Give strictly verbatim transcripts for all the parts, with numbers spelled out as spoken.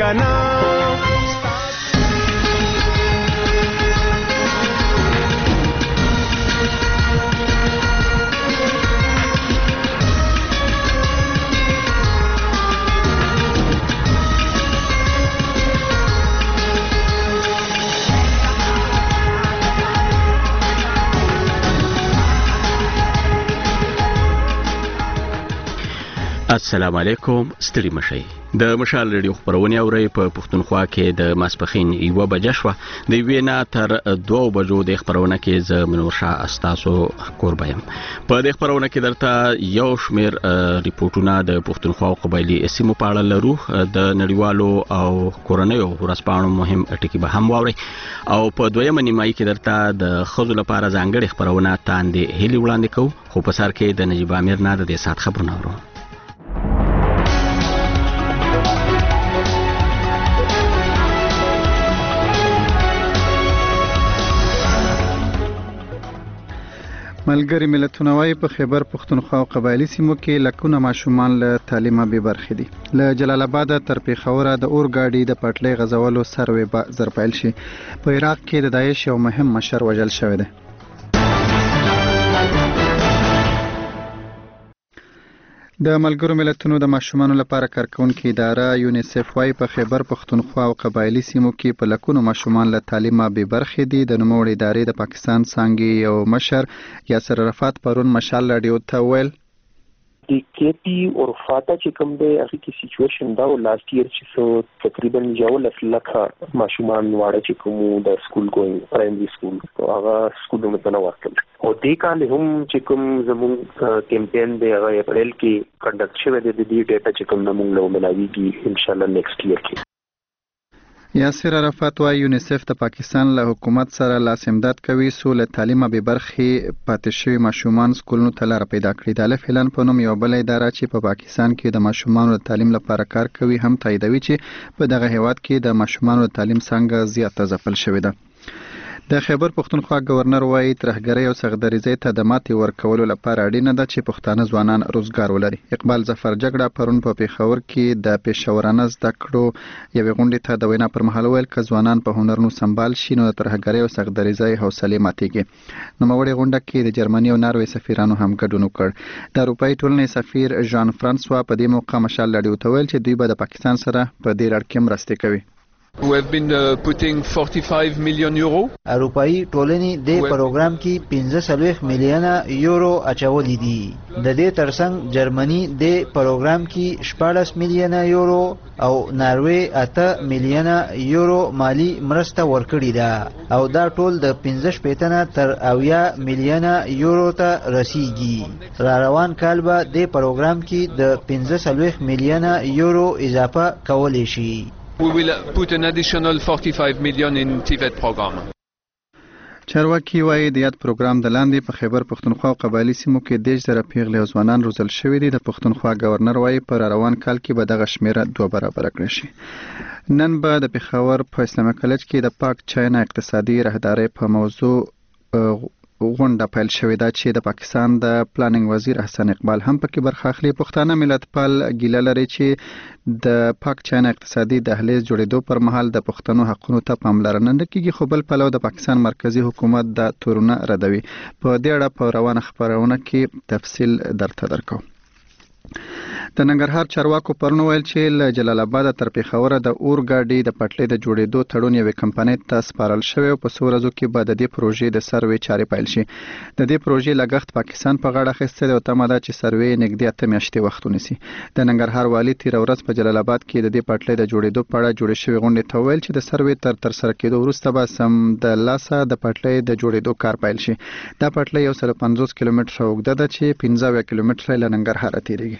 کنا السلام علیکم ستړي مشي د مشال ریډیو خبرونه اوري په پښتونخوا کې د ماسپخین یو بجه شو د وینا تر دوه بجو د خبرونه کې ز منورشا استاسو قربایم په د خبرونه کې درته یو شمیر ریپورتونه د پښتونخوا قبایلی سیمو په اړه لرو د نړیوالو او کورنیو ورسپانو مهم ټکی به هم واوري او په دویمه نیمایي کې درته د خزو لپاره ځانګړي خبرونه تاندې هلي وړاندې کوو خو په سر کې د نجیب امیر نه د سات خبرونه اورو ملګری ملتونه وايي په خیبر پښتونخوا او قبایلی سیمو کې لکونه ماشومان له تعلیمه به برخې دي له جلال آباد تر پیښوره د اورګاډي د پټلۍ غزولو سروې به زرپایل شي په عراق کې د داعش یو مهم مشر وژل شوی دی د ملګرو ملتونو د ماشومانو لپاره کارکونکې اداره یونیسف وايي په خیبر پښتونخوا او قبایلی سیمو کې په لکونو ماشومان له تعلیمه بې برخې دي د نوموړې ادارې د پاکستان څانګې یو مشر یاسر عرفات پرون مشال راډیو ته ویل د کې پی او فاتا چې کوم دی هغه کې سچويشن دا لاست ایئر چې سو تقریبا یو لکه ماشومان واړه چې کوم د سکول ګوینګ پرایمري سکول هغه سکولونو ته نه ورتل او دې کال هم چې کوم زموږ کمپاین دی هغه اپریل کې کنډکټ شوی دی د دې ډیټا چې کوم موږ له ملاویږي ان شاء الله نیکسټ ایئر کې یاسر عرفات وايي یونیسف د پاکستان له حکومت سره لاس امداد کوي سو له تعلیمه به برخې پاتې شوی ماشومان سکولونو ته لار پیدا کړي د الف اعلان په نوم یو بل اداره چې په پاکستان کې د ماشومانو د تعلیم لپاره کار کوي هم تاییدوي چې په دغه هیواد کې د ماشومانو د تعلیم څنګه زیاته ځپل شوې ده د خیبر پښتونخوا گورنر وايي ترهګرۍ او سغدریزۍ ته د ماتې ورکولو لپاره اړینه ده چې پښتانه ځوانان روزګار ولري اقبال ظفر جګړه پرون په پیښور کې د پېښورانه زده کړو یوې غونډې ته د وینا پر مهال ویل که ځوانان په هنرونو سمبال شي نو د ترهګرۍ او سغدریزۍ حوصلې ماتېږي نوموړې غونډه کې د جرمني او ناروې سفیرانو هم ګډون وکړ د اروپایي ټولنې سفیر ژان فرانسوا په دې موقع مشال راډیو ته ویل چې دوی به د پاکستان سره په دې لړ کې مرستې کوي We have been uh, putting forty-five million euro. اروپایي ټولنې د پروګرام کې پنځه سلويخ میلیونه یورو اچولې دي د دې ترڅنګ جرمني د پروګرام کې شپاړس میلیونه یورو او ناروې اته میلیونه یورو مالی مرسته ورکړې ده او دا ټول د پنځه شپېته تر اویا میلیونه یورو ته رسیږي را روان کال به د پروګرام کې د پنځه سلويخ میلیونه یورو اضافه کولای شي We will put an additional forty-five million in TVET program. چارواکي وايي د یاد پروګرام د لاندې په خیبر پښتونخوا او قبایلی سیمو کې دیش زره پیغلې او ځوانان روزل شوي دي د پښتونخوا گورنر وايي پر روان کال کې به دغه شمیره دوه برابر کړی شي نن به د پیښور په اسلامي کالج کې د پاک چاینا اقتصادي راهدارۍ په موضوع غونډه پیل شوې ده چې د پاکستان د پلانینګ وزیر احسان اقبال هم پکې برخه اخلي پښتانه ملتپال ګیله لري چې د پاک چاینا اقتصادي دهلیز جوړېدو پر مهال د پښتنو حقونو ته پاملرنه نه کیږي خو بل پلو د پاکستان مرکزی حکومت د تورونه ردوي په دې اړه په روانه خبرونه کې تفصیل درته درکو د ننګرهار چارواکو پرون ویل چې له جلال آباد تر پیښوره د اورګاډي د پټلۍ د جوړېدو تړون یوې کمپنۍ ته سپارل شوی او په څو ورځو کې به د دې پروژې د سروې چارې پیل شي د دې پروژې لګښت پاکستان په غاړه اخیستی دی او تمه ده چې سروې نږدې اته میاشتې وخت ونیسي د ننګرهار والي تېره ورځ په جلال آباد کې د دې پټلۍ د جوړېدو په اړه جوړې شوې غونډې ته ویل چې د سروې تر ترسره کېدو وروسته به سمدلاسه د پټلۍ د جوړېدو کار پیل شي دا پټلۍ یو سل پنځوس کیلومتره اوږده ده چې پنځه اویا کیلومتره له ننګرهاره تېرېږي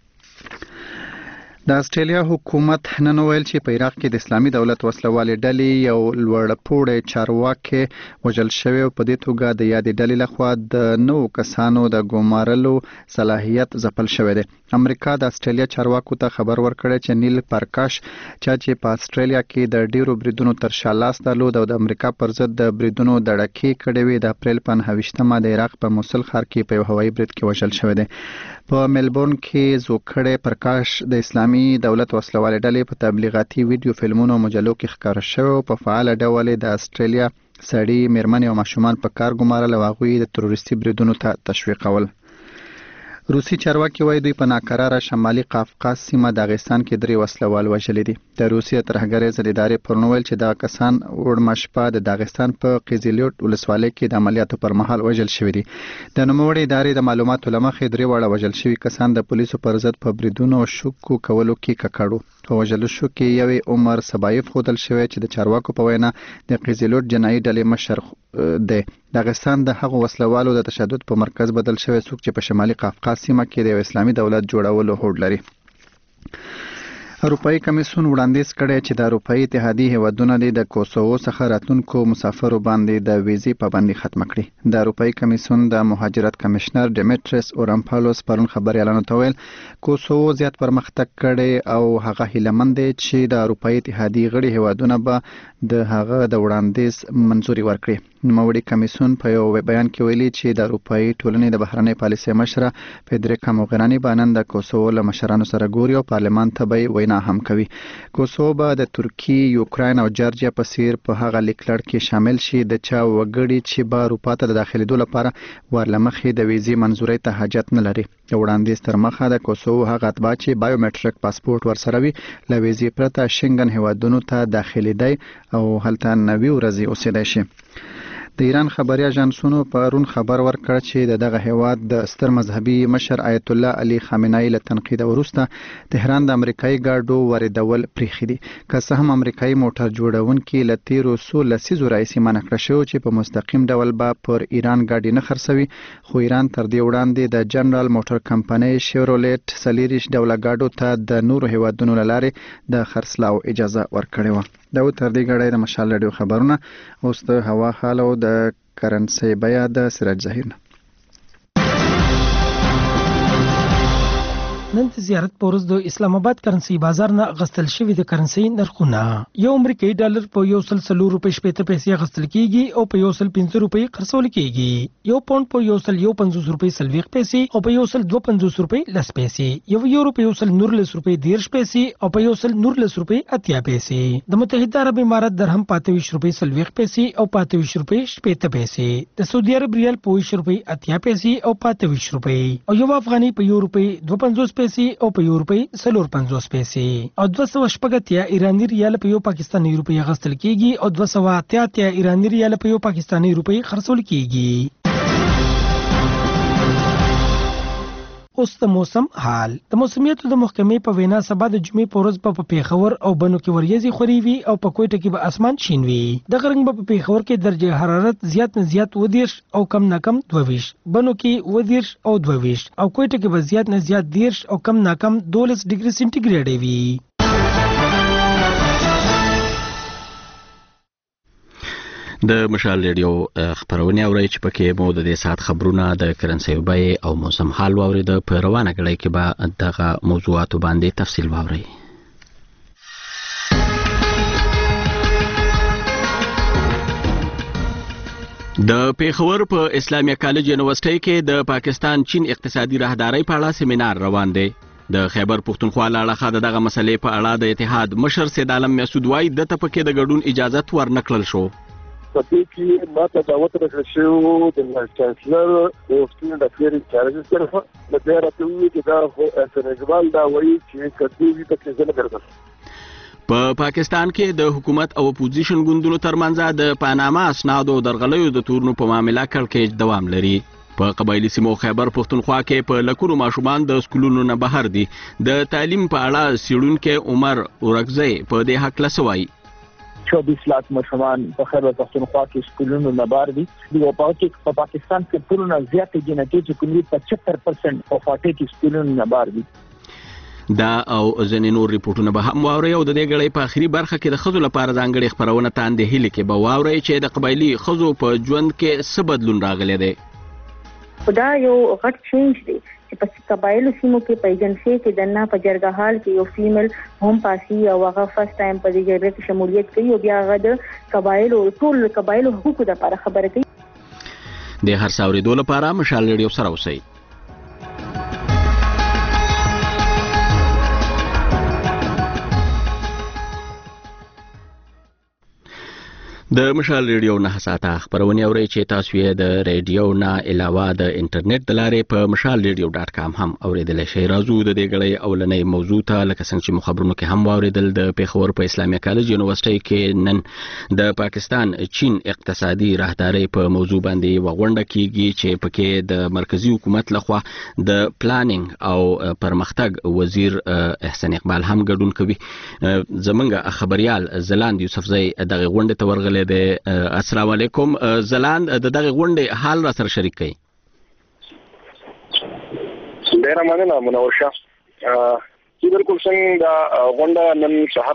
د استرالیا حکومت نن ویل چې په عراق کې د اسلامي دولت وسلوالې ډلې یو لوړپوړی چارواکي وژل شوی او په دې توګه د یادې ډلې لخوا د نو کسانو د ګمارلو صلاحیت ځپل شوی دی امریکا د استرالیا چارواکو ته خبر ورکړی چې نیل پرکاش چې په استرالیا کې د ډیرو بریدونو تر شا لاس درلود او د امریکا پر ضد د بریدونو دړکې کړې وې د اپریل په نهه ویشتمه د عراق په موصل ښار کې په یو هوایي برید کې وژل شوی دی په ملبورن کې زوکړې پرکاش د اسلامي اسلامي دولت وسلوالې ډلې په تبلیغاتي ویډیو فلمونو او مجلو کې ښکاره شوی او په فعاله ډول د استرالیا سړي میرمنې او ماشومان په کار ګمارل او هغوی د تروریستي بریدونو ته تشویقول. روسي چارواکي وایي دوی په ناکراره شمالي قافقاز سیمه داغستان کې درې وسلوال وژلي دي. د روسیې ترهګرۍ ضد ادارې پرون ویل چې دغه کسان وړمه شپه د داغستان په قیزیلوټ ولسوالۍ کې د عملیاتو پر مهال وژل شوي دي. د نوموړې ادارې د معلوماتو له مخې درې واړه وژل شوي کسان د پولیسو پر ضد په بریدونو او شکو کولو کې ککړ وو. په وژلو شو کې یو عمر سبایف ښودل شوی چې د چارواکو په وینا د قیزیلوټ جنایي ډلې مشر دی. داغستان د هغو وسلوالو د تشدد په مرکز بدل شوی څوک چې په شمالي قافقاز سیمه کې د اسلامي دولت جوړولو هوډ لري. اروپایي کمیسیون وړاندیز کړی چې د اروپایي اتحادیې هیوادونه د کوسوو څخه راتلونکو مسافرو باندې د ویزې پابندي ختمه کړي. د اروپایي کمیسیون د مهاجرت کمشنر ډیمیټریس اورامپالوس پرون خبريالانو ته ویل کوسوو زیات پرمختګ کړی او هغه هیلهمند دی چې د اروپایي اتحادیې غړي هیوادونه به د هغه د وړاندیز منځوري ورکړي. نوموړي کمیسیون په یو بیان کې ویلي چې د اروپایي ټولنې د بهرنۍ پالیسۍ مشره فدریکا موغرانی به نن د کوسوو له مشرانو سره ګوري او پارلمان ته به وینا هم کوي. کوسوو به د ترکی، یوکراین او جارجیا په څیر په هغه لیکلړ کې شامل شي د چا وګړي چې به اروپا ته د داخلېدو لپاره ورلمخې د ویزې منظورۍ ته حاجت نه لري. د وړاندیز تر مخه د کوسوو هغه اتباع چې بایومټریک پاسپورت ورسره وي له ویزې پرته شنګن هیوادونو ته داخلېدی او هلته نوي ورځې اوسېدی شي. د ایران خبري اژانسونو پرون خبر ورکړ چې د دغه هیواد د ستر مذهبي مشر آیت الله علي خامنه‌ای له تنقید وروسته تهران د امریکایي ګاډو واردول پریښي دي. که څه هم امریکایي موټر جوړونکي له تیرو څو لسیزو راهیسې منع کړی شوی چې په مستقیم ډول به پر ایران ګاډي نه خرڅوي، خو ایران تر دې وړاندې د جنرال موټر کمپنۍ شیورولیټ څلېرویشت ډوله ګاډو ته د نورو هیوادونو له لارې د خرڅلاو اجازه ورکړې وه. دا و تر دې ګړی د مشال راډیو خبرونه. اوس د هوا حال او د کرنسۍ بیه د سراج ظهیر نه. نن د زیارت په ورځ د اسلام آباد کرنسي بازار نه غستل شوی د کرنسي نرخونه یو امریکایي ډالر په یو سل څلور روپۍ شپېته پیسې غستل کیږي او په یو سل پنځه روپۍ خرڅول کیږي. یو پاوند په یو سل یو پنځوس روپۍ څلوېښت پیسې او په یو سل دوه پنځوس روپۍ لس پیسې. یو یورو په یو سل نورلس روپۍ دېرش پیسې او په یو سل نورلس روپۍ اتیا پیسې. د متحده عرب امارات درهم په اته ویشت روپۍ څلوېښت پیسې او په اته ویشت روپۍ شپېته پیسې. د سعودي عرب ریال په ویشت روپۍ اتیا پیسې او په اته ویشت روپۍ او یو افغاني په یو روپۍ دوه پنځوس پیسې او په یو روپۍ څلور پنځوس پیسې او دوه سوه شپږ اتیا ایراني ریال په یو پاکستاني روپۍ غستل کیږي او دوه سوه اته اتیا ایراني ریال په یو پاکستاني روپۍ خرڅول کیږي. اوس د موسم حال. د موسمیاتو د محکمې په وینا سبا د جمعې په ورځ به په پیښور او بنو کې وریځې خوري وي او په کوټه کې به اسمان شین وي. دغه رنګ به په پیښور کې درجه حرارت زیات نه زیات اووه دېرش او کم نه کم دوه ویشت، بنو کې اووه دېرش او دوه ویشت او کوټه کې به زیات نه زیات دېرش او کم نه کم دولس ډیګري سنټیګریډ وي. د مشال ریډیو خبرونه اوري چې پکې مو د دې سات خبرونه د کرنسۍ بیې او موسم حال واورید. په روانه غړي کې به دغه موضوعات باندې تفصیل واوري. د پیښور په اسلامي کالج یونیورسيټي کې د پاکستان چین اقتصادي راهدارۍ په اړه سیمینار روان دی. د خیبر پښتونخوا لاړه د دغه مسلې په اړه د اتحاد مشر سید عالم مسعود وای د تپکې د ګډون اجازه ورنکړل شو. په دې کې ماته دعوت راکړل شو د وایس چانسلر او سټوډنټ افیر انچارج طرفه د دې راټولو کې دا خو سنجوال دا وایي چې کدی وي په ځنه ګرځي. په پاکستان کې د حکومت او اپوزیشن ګوندونو ترمنځ د پاناما اسنادو درغلیو د تورنو په معاملې کړکېچ دوام لري. په قبایلی سیمو خیبر پښتونخوا کې په لکونو ماشومان د سکولونو نه بهر دي. د تعلیم په اړه سیړونکو عمر اورګزی په دې حق لسوي. چوبیس لاک ماشومان په خیبر پښتونخوا کې سکولونو نه بهر دي. د په پاکستان کې ټولنه زیاتې جنکې چې کومې پچهتر پرسنټ په فاټې کې سکولونو نه بهر دي. دا او ځینې نور ریپورتونه به هم واوري او د دې غړي په اخري برخه کې د خزو لپاره ځانګړي خبرونه تاندې هلي کې به واوري چې د قبایلی خزو په ژوند کې څه بدلون راغلی دی. دا یو غټ چینج دی چې په قبایلو سیمو کې په ایجنسي کې دنه په جرګه حال کې یو فیمیل هم پاسي او هغه فرست ټایم په دې جرګه کې شمولیت کوي او بیا هغه د قبایلو ټول قبایلو حقوقو لپاره خبره کوي. د هر څاوري دوه لپاره مشال ریډیو سره اوسئ. د مشال ریډیو نه ساته خبرونه اوري چې تاسو یې د ریډیو نه علاوه د انټرنیټ د لارې په مشال ریډیو ډاټ کام هم اوریدل شئ. راځو د دې غړې اولنې موضوع ته لکه څنګه چې مخابرونو کې هم اوریدل د پیښور په اسلامي کالج یونیورسيټي کې نن د پاکستان چین اقتصادي راهداري په موضوع باندې وغونډه کیږي چې پکې د مرکزی حکومت لخوا د پلانینګ او پرمختګ وزیر احسان اقبال هم ګډون کوي. زمونږ خبريال زلاند یوسفزئی دغه غونډه ته ورغله. السلام علیکم زلاند، د دغه غونډې حال را سره شریک کړئ. ډیر مننه منور شاه. چې بالکل څنګه دا غونډه نن سحر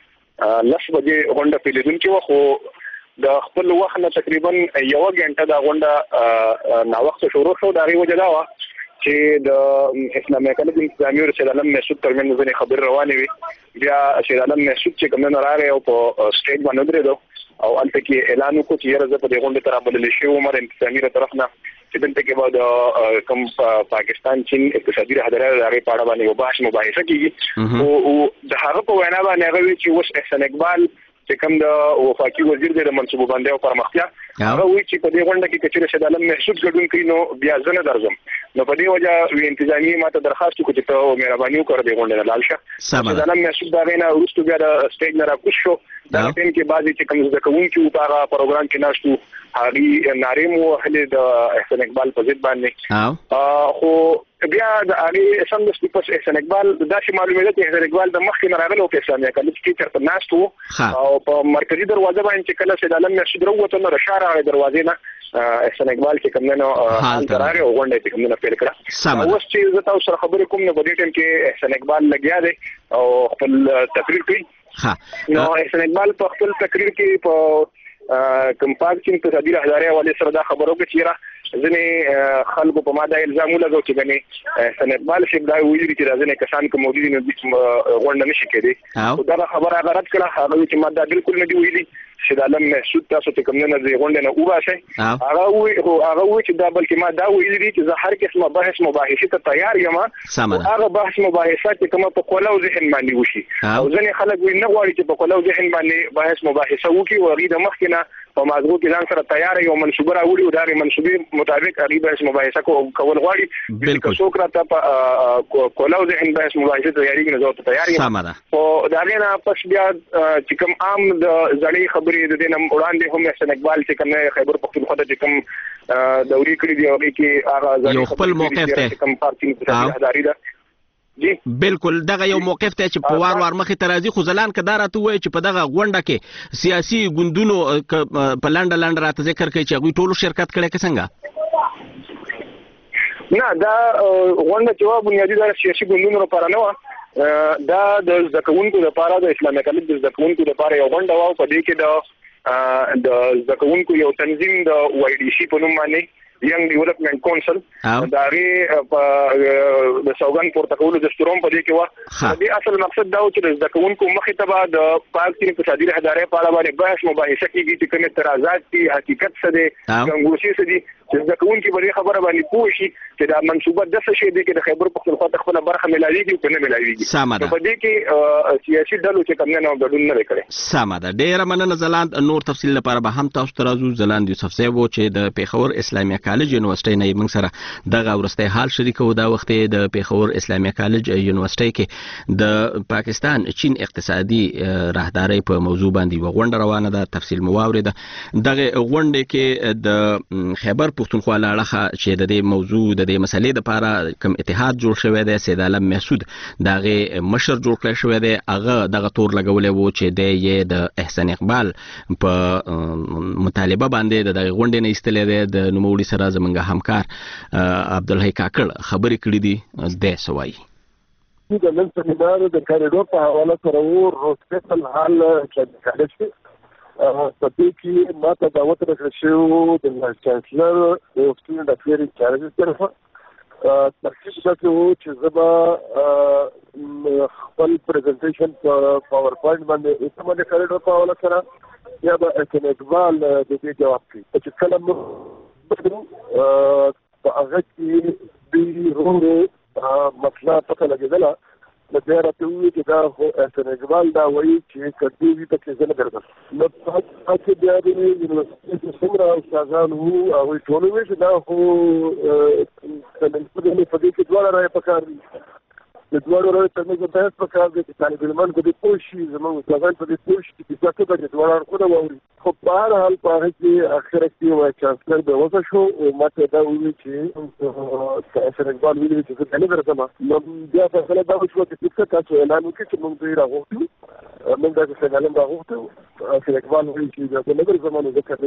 لس بجې غونډه پیلیدونکې وه، خو د خپل وخت نه تقریبا یو غنټه دا غونډه نا وخت شروع شو. دا غي وجه دا وه چې د اسلامي کالج انتظامی او سید عالم مسعود ترمن ځنې خبر روانې وي. بیا سید عالم مسعود چې کوم نه راغی او په سټیج باندې درېدو او البته کې اعلان وکړ چې یره زه په دې غونډه تر بلل شي عمر انتظامی تر طرف نه چې دلته کې بعد کوم پاکستان چین اقتصادي راهداري لري په اړه باندې یو بحث مباحثه کیږي او د هغه په وینا باندې هغه چې اوس احسان اقبال چې کوم د وفاقي وزیر د منصوبو باندې او پرمختیا هغه وی چې په دې غونډه کې کچېره سید عالم محسود ګډون کوي نو بیا ځنه درځم. نو په دې وجه وی انتظامی ماته درخواست وکړه چې ته مهرباني وکړه دې غونډه لاله شه. سید عالم محسود دا غینه ورستو بیا د سټیج نه راکوش شو. دا ټیم کې بعضی چې کوم ځکهونکي او هغه پروګرام کې ناشتو هغه ناریم او اهل د احسان اقبال په ضد باندې خو بیا د هغه سم د سپیکر احسان اقبال دا چې معلومه ده چې احسان اقبال د مخکې نه راغلو په اسلامي کالج کې چرته ناشتو او په مرکزی دروازه باندې چې کله سید عالم مسعود وروته نو اشاره غي دروازې نه احسان اقبال چې کوم نه حال تراره او غونډه چې کوم نه پیل کړه. اوس چې زه تاسو سره خبرې کوم نو په دې ټیم کې احسان اقبال لګیا دی او خپل تقریر کوي. نو احسان اقبال په خپل تقریر کې په کوم پاک چین اقتصادي راهداري حواله سره دا خبرو کې چیرې ځنې خلکو په ما دا الزام ولګو چې غني احسان اقبال شپ دا ویلي چې راځنه کسان کوم موجودي نه غونډه نشي کېدی او دا خبره غلط کړه. هغه چې ما دا بالکل نه دی ویلي چې د عالم محسود تاسو ته کوم نه دی غونډه نه وباسي. هغه وی هغه وی چې دا بلکې ما دا ویلي چې زه هر قسمه بحث مباحثه ته تیار یم. هغه بحث مباحثه چې کومه په کولاو ذهن باندې وشي او ځنې خلک وی نه غواړي چې په کولاو ذهن باندې بحث مباحثه وکړي او غي د مخکنه په مازغو کې ځان سره تیار یو منصوبه راوړي او دا منصوبې مطابق هغه بحث مباحثه کول غواړي. بالکل څوک راته په کولاو ذهن بحث مباحثه تیاری کې نه زه تیار یم. او دا غینه پس بیا چې کوم عام د ځړې خبرې د دینم وړاندې هم احسان اقبال چې کوم خیبر پختونخوا ته چې کوم دوري کړی دی هغه کې هغه یو خپل موقف ته کوم پارټي په راهداري ده. جی بالکل دغه یو موقف ته چې په وار وار مخې ته راځي خو ځلان کدار ته وایي چې په دغه غونډه کې سیاسي ګوندونو په لاندې لاندې راته ذکر کوي چې هغوی ټولو شرکت کړی که څنګه؟ نه دا غونډه چې بنیادي د سیاسي ګوندونو لپاره نه وه، دا د زده کوونکو لپاره د اسلامي کالج د زده کوونکو لپاره یو غونډه وه. په دې کې د د زده کوونکو یو تنظیم د وای ډي سي په نوم باندې ینګ ډیولپمنٹ کونسل دا غي په د سوګن پورته کولو د ستروم په دې کې و. د اصل مقصد دا و چې د کوونکو مخې ته به د پاکستان اقتصادي راهداري په اړه باندې بحث مباحثه کیږي چې کوم اعتراضات دي، حقیقت څه دی، ګنګوسي څه دي، چې د کوونکو په خبره باندې پوه شي چې دا منصوبه د څه شي دي چې د خیبر پختونخوا ته خپل برخه ملایوي او نه ملایوي. په دې کې سیاسي ډلو چې کوم نه ګډون نه وکړي. سمه ده، ډیره مننه زلاند. نور تفصیل لپاره به هم تاسو ته راځو. زلاند یوسفزئی وو چې د پیښور اسلامي کالج یونیورسيټي نه موږ سره دغه ورسته حال شریکو. دا وخت د پیښور اسلامي کالج یونیورسيټي کې د پاکستان چین اقتصادي راهداري په موضوع باندې وغونډه روانه ده. تفصیل مو واورید. دغه غونډه کې د خیبر پختونخوا لاړه چې د دې موضوع د دې مسلې لپاره کوم اتحاد جوړ شوی دی، سید عالم محسود دغه مشر جوړ کړی شوی دی. هغه دغه تور لګولې وو چې د یې د احسان اقبال په مطالبه باندې د غونډې نه ایستلې ده. د نوموړي سره زمونږ همکار عبدالحی کاکړ خبرې کړې دي. د سوای د نن سمینار د کاریډور په حواله سره ور روسپیشل حال چې کالج کې په دې کې ماته دعوت راکړل شو د وایس چانسلر د سټوډنټ افیر چارجز طرفه. ترکیب دا و چې زه به خپل پریزنټیشن په پاور پوینټ باندې اسمه د کاریډور په حواله سره یا به احسان اقبال د دې جواب کوي. چې کله موږ په هغه کې د ورو مسله پته لګېدله د راته وی چې دا خو احسان اقبال دا وایي چې کدی وی ته څه نه درځي نو تاسو بیا د یونیورسيټي څومره استادان وو او ټول وی چې دا خو څنګه په دې کې ډول راي پکار دي د دوړو راي ترمنځ د بحث پکار دي چې طالب علمان په دې پوښي زموږ استادان په دې پوښي چې څه څه د دوړو خو نه ووري خو په هر حال په هغه کې اخر کې وای چانسلر به وځه شو او ماته دا ویل چې احسان اقبال ویل چې څه نه درځم نو بیا فیصله دا وشوه چې څه تاسو اعلان وکړئ چې موږ دوی راغوښتو موږ دا څه اعلان راغوښتو احسان اقبال ویل چې دا نه درځم نو ځکه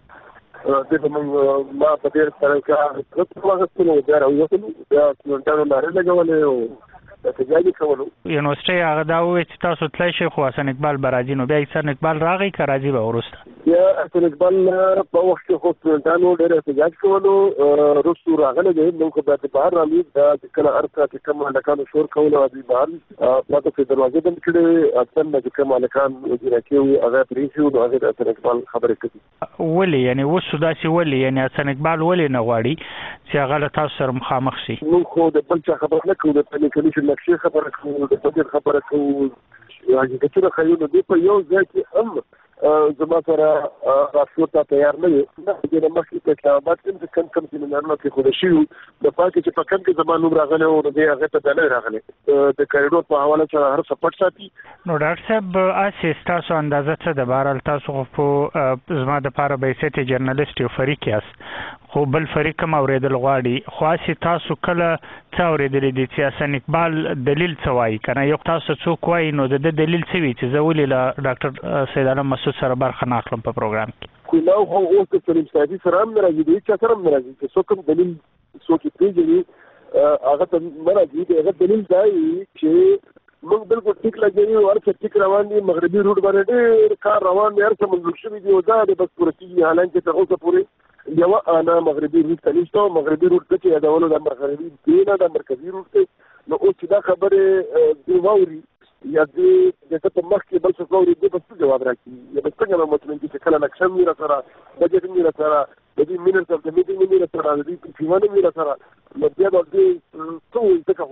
دې دغه موږ ما په دې سره کې څه واغستلو بیا راوځو بیا څنګه نه لګولې او تجاري کولو یونیورسيټي هغه دا وایي چې تاسو تلای شئ خو حسن اقبال براځي نو بیا حسن اقبال راغی که راځي به وروسته یا حسن اقبال په وخت کې خو ستونټانو ډېر احتجاج کولو وروسته راغلی دی نو خو بیا د بهر رالي دا چې کله هلته چې کوم هلکانو شور کولو دوی بهر پاته چې دروازې بند کړې اصلا چې کوم هلکان وزیرکي وو هغه پرېښي وو نو هغې د حسن اقبال خبرې کوي ولې یعنې اوس داسې ولې یعنې حسن اقبال ولې نه غواړي چې هغه له تاسو سره مخامخ شي موږ خو د بل چا خبره نه کوو د پلي نقشې خبره کوو د فکر خبره کوو حقیقتونه ښیو نو دوی په یو ځای کې هم زما سره راشور ته تیار نه وي دې نه مخکې په اسلام آباد کې د کم کم سیمینارونو کې ښوده شوي وو د پاتې چې په کم کې زما نوم راغلی و نو دی هغې ته ډالۍ راغلی د کریډور په حواله سره هر څه پټ ساتي نو ډاکټر صاحب هسې ستاسو اندازه څه ده بهرحال تاسو خو په زما دپاره بحیثیت جرنالست یو فریق یاست خو بل فریق هم اورېدل غواړي خو هسې تاسو کله څه اورېدلی دي چې حسن اقبال دلیل څه وایي که نه یو تاسو څوک وایي نو د ده دلیل څه وي چې زه ولې له ډاکټر سید عالم مسعود سره برخه نه اخلم په پروګرام کې کولاو خو اوس د سلیم صاحبي سره هم نه راځي د هېچا سره هم نه راځي چې څوک هم دلیل څوک یې پېژني هغه ته نه راځي د هغه دلیل دا وي چې موږ بالکل ټیک لګوي او هر څه ټیک روان دي مغربي روډ باندې ډېر کار روان دی هر څه منظور شوي دي او دا د بس پوره کېږي حالانکې تر اوسه پورې یوه انا مغربي روډ ته نشته او مغربي روډ ته چې یادولو دا مغربي دی نه دا مرکزي روډ دی نو اوس چې دا خبرې دوی واوري یا دې د څه په مخ کې بل څه واوري دوی به څه جواب راکړي یا به څنګه به مطمئن کړي چې کله نقشه هم وي راسره بجټ هم وي راسره د دې مینټس اف د میټینګ هم وي راسره د دې فیوان هم وي راسره نو بیا به دوی څه وایي ځکه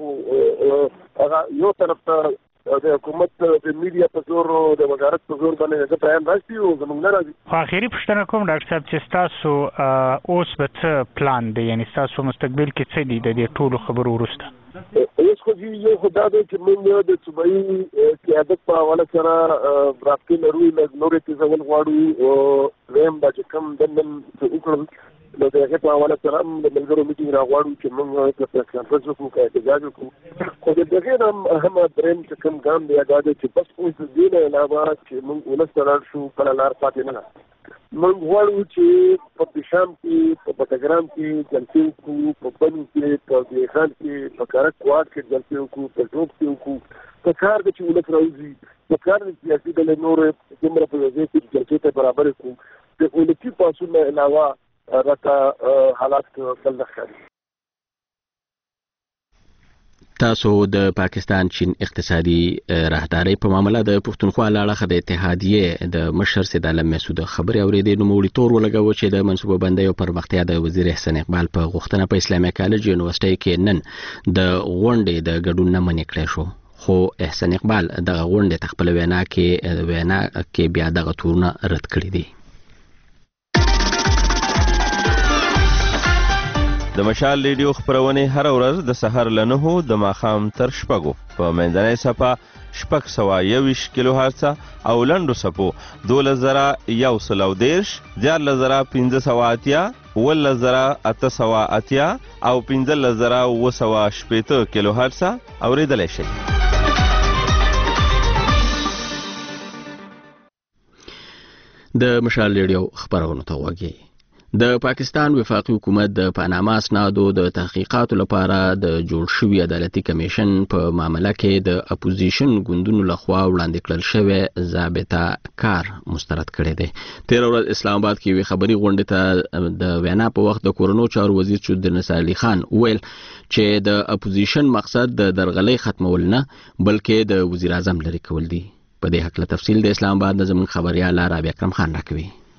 خو هغه یو طرف ته د حکومت د میډیا په زور او د وزارت په زور باندې د بیان راشي او زموږ نه راځي خو اخري پوښتنه کوم ډاکټر صاحب چې ستاسو اوس به څه پلان دی یعنې ستاسو مستقبل کې څه دي د دې ټولو خبرو وروسته اوس خو یو خو دا دی چې موږ د صوبایي قیادت په حواله سره رابطې لرو لږ نورې تیزول غواړو او دویم دا چې کوم دندن څه وکړم نو د هغې په حواله سره هم د ملګرو میټینګ راغواړو چې موږ که پریس کانفرنس وکړو که احتجاج وکړو خو د دغې نه هم اهمه درېیم چې کوم ګام دی دا دی چې بس اوس د دې نه علاوه چې موږ ولس ته لاړ شو بله لار پاتې نه ده موږ غواړو چې په پیشام کې په بټګرام کې جلسې وکړو په بنو کې په دېخان کې په کارک واټ کې جلسې وکړو په ټوپ کې وکړو په کار ده چې ولس راوځي په کار د سیاسي ډلې نورې دومره په یو ځای کې جلسې ته برابر کړو د ولسي پاڅون نه علاوه راته حالات بل نه ښکاري تاسو د پاکستان چین اقتصادي راهدارۍ په معامله د پښتونخوا له اړخه د اتحادیې د مشر سید عالم مسعود خبرې اورېدې نو موړي تور ولګوه چې د منصوبه بندۍ او پرمختیا د وزیر احسان اقبال په غوښتنه په اسلامي کالج یونیورسيټي کې نن د غونډې د ګډون نه منع کړی شو خو احسان اقبال دغه غونډې ته خپله وینا کې وینا کې بیا دغه تورونه رد کړي دي د مشال ریډیو خبرونه هر ورځ د سحر له نهو د ماښام تر شپږو په منځنۍ صفه شپږ سوه یوویشت کیلو هرڅه او لنډو صفو دولس زره یو سل او دېرش دیارلس زره پنځه سوه اتیا اوولس زره اته سوه اتیا او پنځلس زره اووه سوه شپېته کیلو هرڅه اورېدلی شئ د مشال ریډیو خبرونو ته وګورئ د پاکستان وفاقي حکومت د پاناما اسنادو د تحقیقاتو لپاره د جوړ شوي عدالتي کمیشن په معامله کې د اپوزیشن ګوندونو لخوا وړاندې کړل شوی ضابطه کار مسترد کړی دی تېره ورځ اسلام آباد کې یوې خبري غونډې ته د وینا په وخت د کورنو چارو وزیر شهید نصر علي خان وویل چې د اپوزیشن مقصد د درغلۍ ختمول نه بلکې د وزیر اعظم لرې کول دي په دې هکله تفصیل د اسلام آباد د زموږ خبریال رابعه اکرم خان راکوي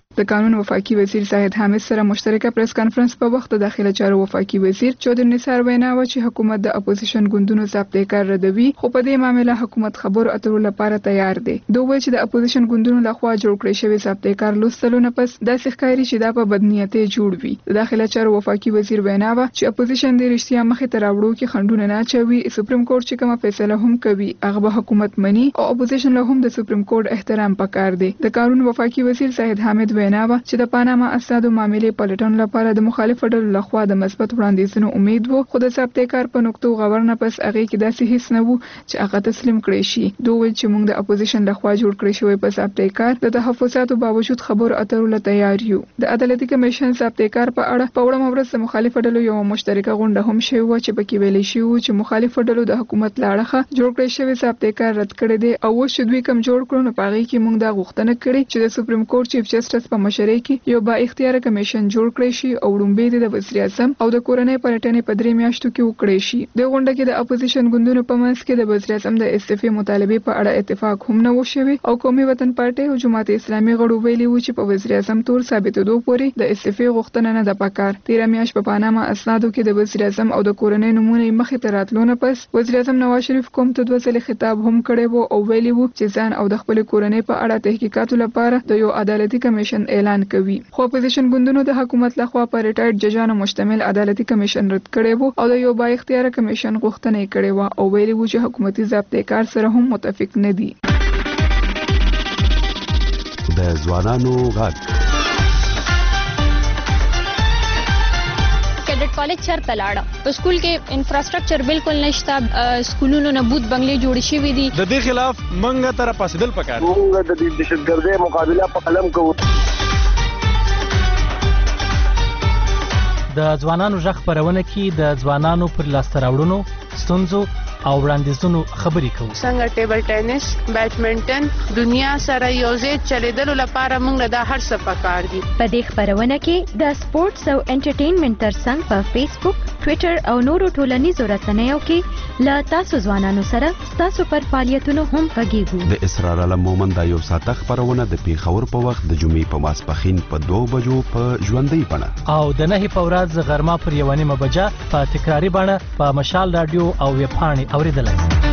د قانون وفاقي وزیر زاهد حامد سره مشترکه پریس کانفرنس په وخت د داخله چارو وفاقي وزیر چودر نثار وینا و چې حکومت د اپوزیشن ګوندونو ضابطه کار ردوي خو په دې معاملې حکومت خبرو اترو لپاره تیار دی. دوی چې د اپوزیشن ګوندونو لخوا جوړ کړی شوی ضابطه کار لوستلونه پس داسې ښکاري چې دا په بدنیتۍ جوړ وي. د داخله چارو وفاقي وزیر وینا و چې اپوزیشن د رښتیا مخې ته راوړو کې خندونه نه چوي. سپریم کورټ چې کومه فیصله هم کوي هغه به حکومت مني او اپوزیشن له هم د سپریم کورټ احترام پکار دی. د قانون وفاقي وزیر زاهد حامد وینا و چې د پاناما اسنادو معاملې پلټن لپاره د مخالفو ډلو لخوا د مثبت وړاندیزونو امید وو خو د ضابطه کار په نقطو غور نه پس هغه کې داسې هیڅ نه وو چې هغه تسلیم کړي شي. دوی چې موږ د اپوزیشن لخوا جوړ کړی شوی په ضابطه کار د تحفظاتو باوجود خبرو اترو له تیار یو. د عدالتي کمیشن ضابطه کار په اړه په وړاندې ورځ د مخالفو ډلو یو مشترکه غونډه هم شوی و چې پکې ویل شوی چې مخالفو ډلو د حکومت لاړه جوړ کړی شوی ضابطه کار رد کړی دی او چې دوی کم جوړ کړو نو پاغي کې موږ دا غوښتنه کړې چې د سپریم کورټ چیف جسټس په مشرۍ کې یو با اختیار کمیشن جوړ کړی شي او لومبې د وزیر اعظم او د کورنۍ پلټنې په درې میاشتو کې وکړي شي. د غونډه کې د اپوزیشن ګوندونو په منځ کې د وزیر اعظم د استعفا مطالبه په اړه اتفاق هم نه وشوي او قومي وطن پارټي او جماعت اسلامي غړو ویلي و چې په وزیر اعظم تور ثابتېدو پورې د استعفا غوښتنه نه ده پکار. تیر میاشت په پاناما اسنادو کې د وزیر اعظم او د کورنۍ نمونه مخې ته راتلونه پس وزیر اعظم نواز شریف کوم ته دوه ځله خطاب هم کړی وو او ویلي وو چې ځان او د خپل کورنۍ په اړه تحقیقاتو لپاره د یو عدالتي کمیشن اعلان کوي. خو اپوزیشن ګوندونو د حکومت لخوا پر ریټایرډ ججانو مشتمل عدالتي کمیشن رد کړی وو او د یو با اختیار کمیشن غوښتنه یې کړې وه او ویلي وو چې حکومتي ضابطه کار سره هم متفق نه دي. د ځوانانو غږ کیډټ کالج چرته لاړه په سکول کې انفراستراکچر بالکل نشته سکولونو نه بوت بنگلې جوړ شوي دي. د دې خلاف منګه تر پاسدل پکار موږ د دهشتګردۍ مقابله په قلم کوو. د ځوانانو ژغ خپرونه کې د ځوانانو پر لاسته راوړنو ستونزو او وړاندیزونو خبرې کوو. څنګه ټیبل ټینس بیډمنټن دنیا سره یوځای چلیدلو لپاره موږ د هر څه پکار دي. په دې خپرونه کې د سپورتس او انټرټینمنټ ترڅنګ په فیسبوک ټویټر او نورو ټولنیزو رسنیو کې لا تاسو ځوانانو سره تاسو پر فعالیتونو هم غږیږو. د اسرار علم مومن دا یو ساعته خپرونه د پیښور په وخت د جمعې په ماسپښین په دوه بجو په ژوندۍ بڼه او د نهې په ورځ غرمه پر یوه نیمه بجه په تکراري بڼه په مشال رادیو او ویبپاڼې اوریدلای شئ.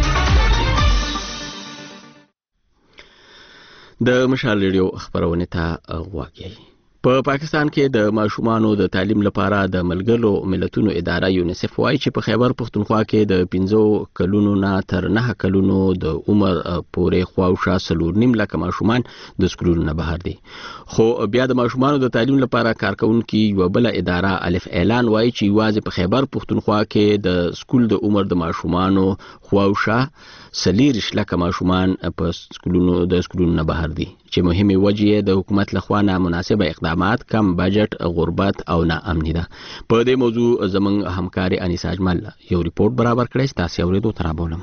د مشال ریډیو خبرونه ته غواړئ. په پاکستان کې د ماشومانو د تعلیم لپاره د ملګرو ملتونو اداره یونیسف وايي چې په خیبر پښتونخوا کې د پنځو کلونو نه تر نه کلونو د عمر پورې خواوشا څلور نیم لکه ماشومان د سکولونو نه بهر دي. خو بیا د ماشومانو د تعلیم لپاره کارکونکي یو بل اداره الف اعلان وايي چې واځي په خیبر پښتونخوا کې د سکول د عمر د ماشومانو خواوشا سلیریش لکه ماشومان په سکولونو د سکولونو نه بهر دي چې مهمه وجه د حکومت لخوا نامناسبه اقدامات کم بجټ غربت او ناامني ده. په دې موضوع زمونږ همکاري انیسا اجمل یو ریپورت برابر کړی تاسو اوریدو ترابولم.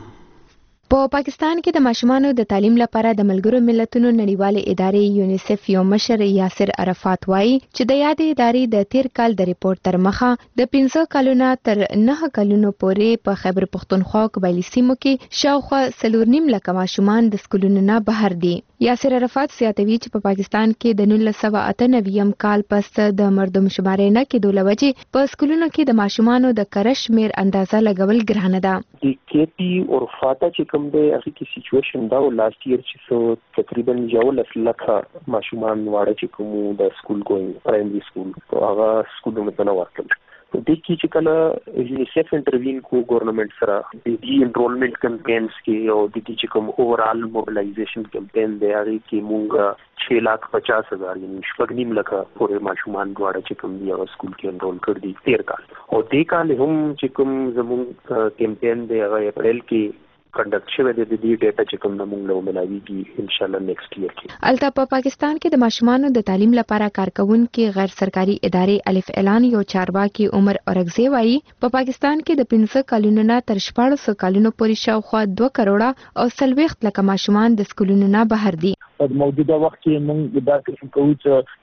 په پاکستان کې د ماشومانو د تعلیم لپاره د ملګرو ملتونو نړیوالې ادارې یونیسف یو مشر یاسر عرفات وایي چې د یادې ادارې د تیر کال د ریپورت تر مخه د پنځه کلونو تر نه کلونو پورې په خیبر پښتونخوا قبایلي سیمو کې شاوخوا څلور نیم لکه ماشومان د سکولونو نه بهر دي. یاسر عرفات زیاتوي چې په پاکستان کې د نولس سوه اته نوي کال پس د مردم شمارې نه کېدو له وجې په سکولونو کې د ماشومانو د کره شمېر اندازه لګول ګرانه ده. د کې پی او فاتا چې کوم دی هغه کې سچويشن دا او لاست ایئر چې سو تقریبا یولس لکه ماشومان واړه چې کوم د سکول ګوینګ پرایمري سکول هغه سکولونو ته نه ورتل. د دې کې چې کله یونیسف انټروین کو ګورنمنت سره د دې انرولمنت کمپاینز کې او د دې چې کوم اوورال موبلایزیشن کمپاین دی هغه کې مونږ छह लाख पचास हजार یعنی شپږ نیم لکه پورې ماشومان دواړه چې کوم دی هغه سکول کې انرول کړ دي تیر کال او دې کال هم چې کوم زموږ کمپاین دی هغه اپریل کې کنډکټ شوی دی. د دې ډیټا چې کوم موږ له ملاویږي ان شاء الله نیکسټ ایئر کې. البته په پاکستان کې د ماشومانو د تعلیم لپاره کارکونکي غیر سرکاري ادارې الف اعلان یو چارواکي عمر اورغزی وایي په پاکستان کې د پنځه کلونو نه تر شپږ کلونو پورې شاوخوا دوه کروڑه او څلوېښت لکه ماشومان د سکولونو نه بهر دي. په موجوده وخت کې موږ دا کوم کوو چې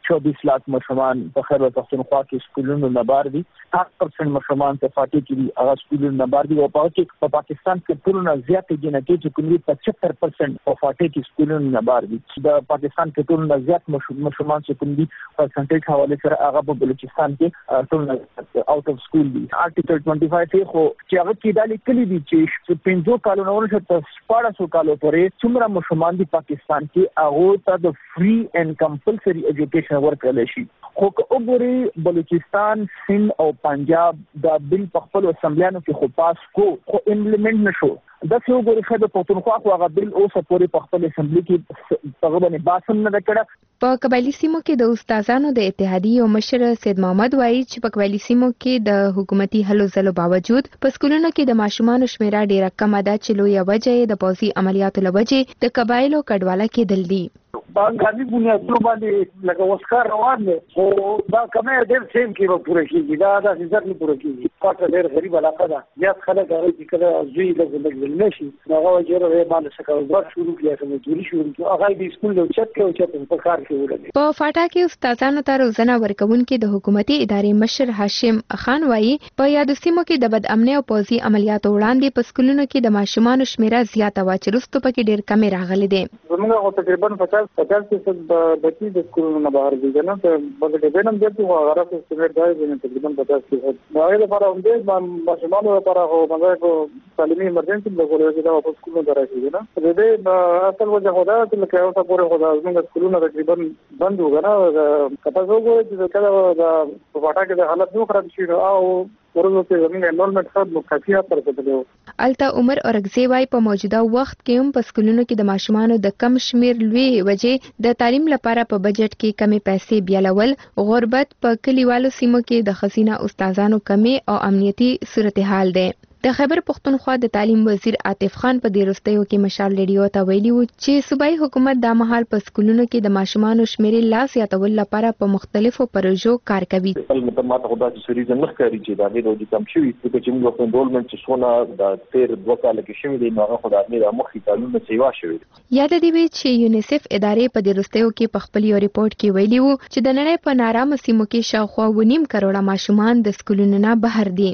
چوبیس لاک ماشومان په خیبر پښتونخوا کې سکولونو نه بار دي. آठ پرسنټ ماشومان په فاټي کې دي هغه سکولونو نه بار دي او په کې په پاکستان کې ټولونه زیات جنکې چې کوم دي پچهتر پرسنټ په فاټي کې سکولونو نه بار دي. د پاکستان کې ټولونه زیات ماشومان چې کوم دي پرسنټیج حواله سره هغه په بلوچستان کې ټولونه آوټ اف سکول دي. آرټیکل پنځه پنځه خو چې هغه کې د لیکلي دي چې پنځو کالونو ورته شپږ کالو پورې څومره ماشومان دي پاکستان کې هغه ته د فری اینڈ کمپلسری ایجوکیشن ورکړل شي. خو وګوري بلوچستان، سند او پنجاب دا بل په خپل اسمبلیانو کې خو پاس کو خو امپلیمنٹ نشو. دا څه وګوري خیبر پښتونخوا خو هغه بل اوسه پورې په خپل اسمبلی کې هغه باندې باسم نه کړه. په قبایلی سیمو کې د استادانو د اتحادیې او مشر سید محمد وایي چې په قبایلی سیمو کې د حکومتي هلو ځلو باوجود په سکولونو کې د ماشومانو شمیره ډیره کمه ده چې لویه وجه یې د پوځي عملیاتو له وجې د قبایلو کډواله کېدل دي. باندې بنیادونو باندې لکه وسکار روان دي خو دا کمه ډېر سیم کې به پوره کیږي. دا د عزت نه پوره کیږي. پټه ډېر غریب علاقه ده. یا خلک هغه چې کله زوی له زندګۍ نشي هغه وجره یې باندې څه کار شروع کیږي چې دوی شروع کیږي هغه د سکول له چت کې او چت په کار کې ولګي. په فاټا کې استادانو ته روزنه ورکوونکي د حکومتي ادارې مشر هاشم خان وایي په یادو سیمو کې د بد امنۍ او پوځي عملیاتو وړاندې په سکولونو کې د ماشومانو شمیره زیاته وه چې وروسته پکې ډېر کمې راغلې دي. زموږ تقریبا پچاس پچاس فیصد بچي د سکولونو نه بهر دي نه ته بلکې دینم دې خو هغه راځي چې دا د تقریبا پچاس فیصد دا لپاره هم دې ماشومانو لپاره هو مګر تعلیمي ایمرجنسي د ګورې چې دا په سکولونو درځي نه د دې اصل وجه خدا چې لکه اوسه پورې خدا زموږ سکولونو تقریبا بند وګڼه. کته زه وګورم چې کله د فاټا کې د حالت نو خراب شي او ورته چې زموږ انرولمنت خد مکافیات پر کېدل. التا عمر اورګزی وايي په موجوده وخت کې هم په سکولونو کې د ماشومانو د کم شمیر لوی وجې د تعلیم لپاره په بجټ کې کمی پیسې بیالول، غربت، په کلیوالو سیمو کې د خزینه استادانو کمی او امنیتي صورتحال دی. د خیبر پښتونخوا د تعلیم وزیر عاطف خان په دې وروستیو کې مشال ریډیو ته ویلي وو چې صوبایي حکومت دا مهال په سکولونو کې د ماشومانو شمیرې لا زیاتولو لپاره په مختلفو پروژو کار کوي. ماته خدا چې سریزه نه ښکاري چې دا غوډه د کم شوی چې چې موږ په انرولمنت چې څونه د تیر دوه کال کې شوی دی نو هغه خدای نه مخکې کارونه سیوا شوی. یاد دی چې یونیسف ادارې په دې وروستیو کې په خپل یو ریپورت کې ویلي وو چې د نړۍ په نارامه سیمو کې شاوخوا و نیم کروڑه ماشومان د سکولونو نه بهر دي.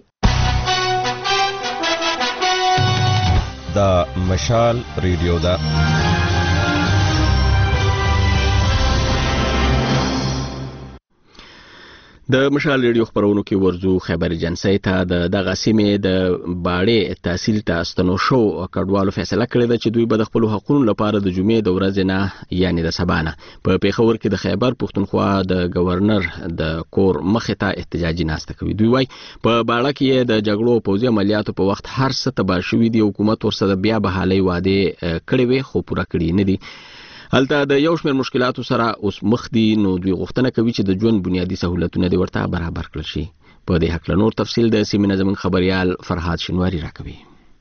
دا مشال ریډیو دا د مشال ریډیو خبرونو کې ورزو خبر جنسي ته د دغه سیمې د باړې تحصیل ته استنو شو کډوالو فیصله کړې ده چې دوی به د خپل حقوقو لپاره د جمعې د ورځې نه یعنی د سبا نه په پیښور کې د خیبر پښتونخوا د گورنر د کور مخې ته احتجاجي ناسته کوي. دوی وايي په باړه کې د جګړو او پوځي عملیاتو په وخت هر څه تباه شوي دي. حکومت ورسره بیا بحالي وعده کړې وي خو پوره کړې نه دي. هلته د یو شمېر مشکلاتو سره اوس مخ دي نو دوی غوښتنه کوي چې د ژوند بنیادي سہولتونه دې ورته برابر کړل شي. په دې حق له نور تفصیل د سیمې زموږ خبريال فرهاد شنواری راکوي.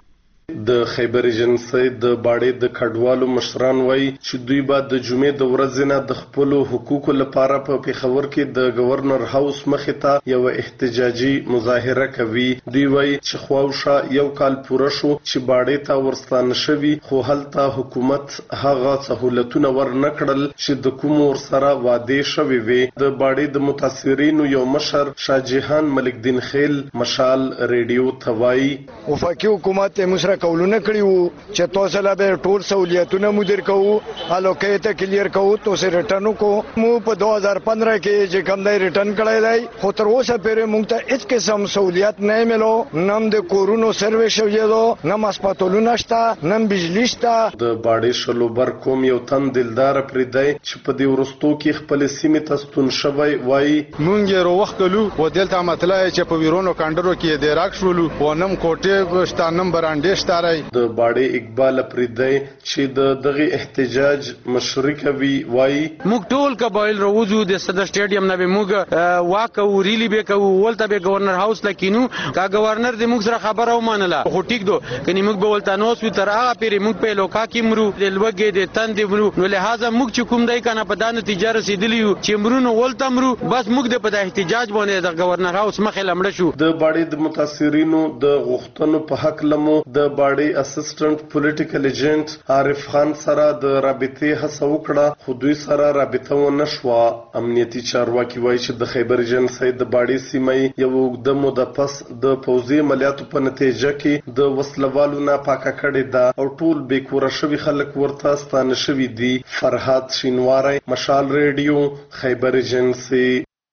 د خیبر ایجنسی د باړې د کډوالو مشران وایي چې دوی به د جمعې د ورځې نه د خپلو حقوقو لپاره په پیښور کې د گورنر هاوس مخې ته یو احتجاجي مظاهره کوي. دوی وایي چې خواوشا یو کال پوره شو چې باړې ته ورستانه شوي خو هلته حکومت هغه سہولتونه ورنه کړل چې د کوم ورسره وعده شوي وي. د باړې د متاثرینو یو مشر شاه جهان ملک دین خیل مشال ریډیو ته وایي وفاقي حکومت مشر کولونه کړیو چې تاسو لا به ټول سہولیتونه مدیر کوو الوکیت کلیر کوو تاسو ریټرن کو مو په دوه هزار پندرہ کې چې کوم دی ریټرن کړی دی خو تر اوسه پورې موږ ته هیڅ قسم سہولیت نه ملو. نم د کورونو سرویس شوی دو نم هسپتالونه شته نم بجلی شته. د باړې شلوبر کوم یو تن دلدار پردی چې په دې ورستو کې خپل سیمې ته ستون شوی وایي مونږ یې وروخ کلو و دلته مطلب چې په ویرونو کاندرو کې د راک شولو و نم کوټه شتانم براندې د باړې اقبال پردی چې د دغه احتجاج مشرک وی وای موږ ټول قبایل روزو د صدر سټیډیم نه به موږ واکو ریلی به کو ولته به گورنر هاوس لکینو کا گورنر د موږ سره خبره ومنله خو ټیک دو کني موږ به ولته نو سو تر هغه پیری موږ په لوکا کې مرو د لوګې د تند مرو نو لہذا موږ چې کوم دای کنه په دانه تجارت رسیدلیو چې مرونو ولته مرو بس موږ د په احتجاج باندې د گورنر هاوس مخې لمړ شو. د باړې د متاثرینو د غوښتنو په حق لمو د باډي اسسټنټ پولیټیکل ایجنټ عارف خان سره د رابطې هڅه وکړه خو دوی سره رابطه ونه شوه. امنیتي چارواکي وایي چې د خیبر ایجنسۍ د باډي سیمې یو اوږده موده پس د پوځي عملیاتو په نتیجه کې د وسلوالو نه پاکه کړې ده او ټول بیکوره شوي خلک ورته ستانه شوي دي. فرهاد شینواری، مشال ریډیو، خیبر ایجنسي.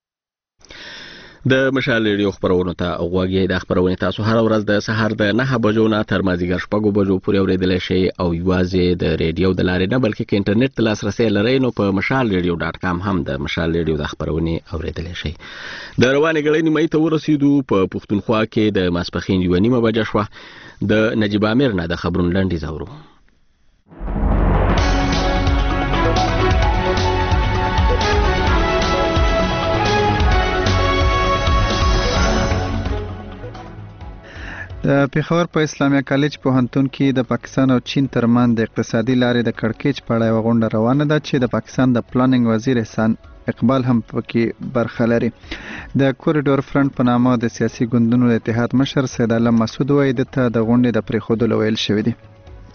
د مشال ریډیو خبرونو ته غوږی د خبرونه تاسو هر ورځ د سهار د نه بجو نه تر مازیګر شپږ بجو پورې اوریدل شي او یوازې د ریډیو د لارې نه بلکې کې انټرنیټ ته لاسرسي لرئ نو په مشال ریډیو ډاټ کام هم د مشال ریډیو د خبرونه اوریدل شي. د روانې غړې نیمه ته ورسېدو په پښتونخوا کې د ماسپخین یو نیمه بجه شوه. د نجیب امیر نه د خبرونو لنډیز اورو. د پیښور په اسلامیه کالج پوهنتون کې د پاکستان او چین ترمنځ د اقتصادي لارې د کړکېچ په اړه یوه غونډه روانه ده چې د پاکستان د پلانینګ وزیر احسان اقبال هم پکې برخه لري. د کوریډور فرنٹ په نامه د سیاسي ګوندونو د اتحاد مشر سید علم مسعود وایي دته د غونډې د پریښودلو ویل شوی دی.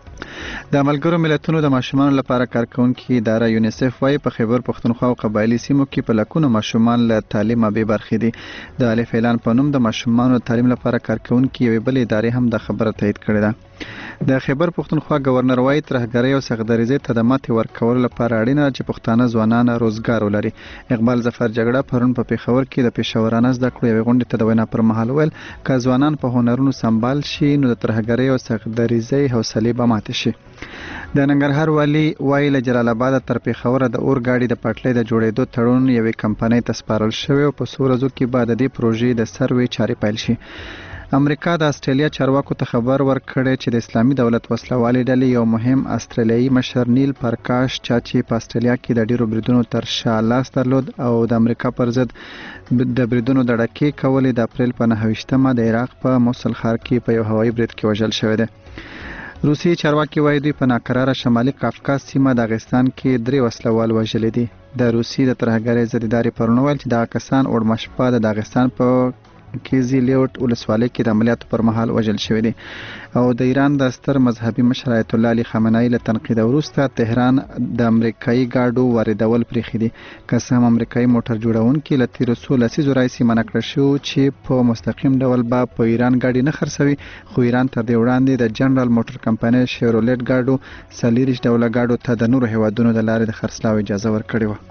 د ملګرو ملتونو د ماشومانو لپاره کارکونکي اداره یونیسف وايي په خیبر پښتونخوا او قبایلی سیمو کې په لکونو ماشومان له تعلیمه بې برخې دي. د الف اعلان په نوم د ماشومانو تعلیم لپاره کارکونکي یوې بلې ادارې هم د خبره تایید کړې ده. د خیبر پښتونخوا گورنر وايي ترهګرۍ او سختدریزۍ ته د ماتې ورکولو لپاره اړینه چې پښتانه ځوانان روزګار ولري. اقبال ظفر جګړه پرون په پیښور کې د پېښورانه زده کړو یوې غونډې ته د وینا پر مهال ویل که ځوانان په هنرونو سمبال شي نو د ترهګرۍ او سختدریزۍ حوصلې به ماتې شي. د ننګرهار والی وايي له جلال آباد تر پیښور د اور ګاډي د پټلۍ د جوړېدو تړون یوې کمپنۍ ته سپارل شوی او په څو ورځو کې به د دې پروژې د سروې چارې پیل شي. امریکا د استرالیا چارواکو ته خبر ورکړی چې د اسلامي دولت وسلوالې ډلې یو مهم استرالیایي مشر نیل پرکاش چا چې په استرالیا کې د ډیرو بریدونو تر شا لاس درلود او د امریکا پر ضد د بریدونو د ډکې کولې د اپریل په نهه ویشتمه د عراق په موصل ښار کې په یو هوایي برید کې وژل شوی دی. روسي چارواکي وایي دوی په ناکراره شمالي کافکاز سیمه د افغانستان کې درې وسلوال وژلي دي. د روسي د ترهګرۍ ضد ادارې پرون ویل چې دغه کسان اوړمه شپه د افغانستان په کیزی لیوټ ولسوالۍ کې د عملیاتو پر مهال وژل شوی دي. او د ایران د ستر مذهبي مشر آیت الله علي خامنه‌ای له تنقید وروسته تهران د امریکایي ګاډو واردول پرېښي دي. که څه هم امریکایي موټر جوړونکي له تېرو څو لسیزو راهیسې منع کړی شو چې په مستقیم ډول به په ایران ګاډي نه خرڅوي، خو ایران تر دې وړاندې د جنرال موټر کمپنۍ شیورولټ ګاډو څلېرویشت ډوله ګاډو ته د نورو هیوادونو د لارې د خرڅلاو اجازه ورکړې وه.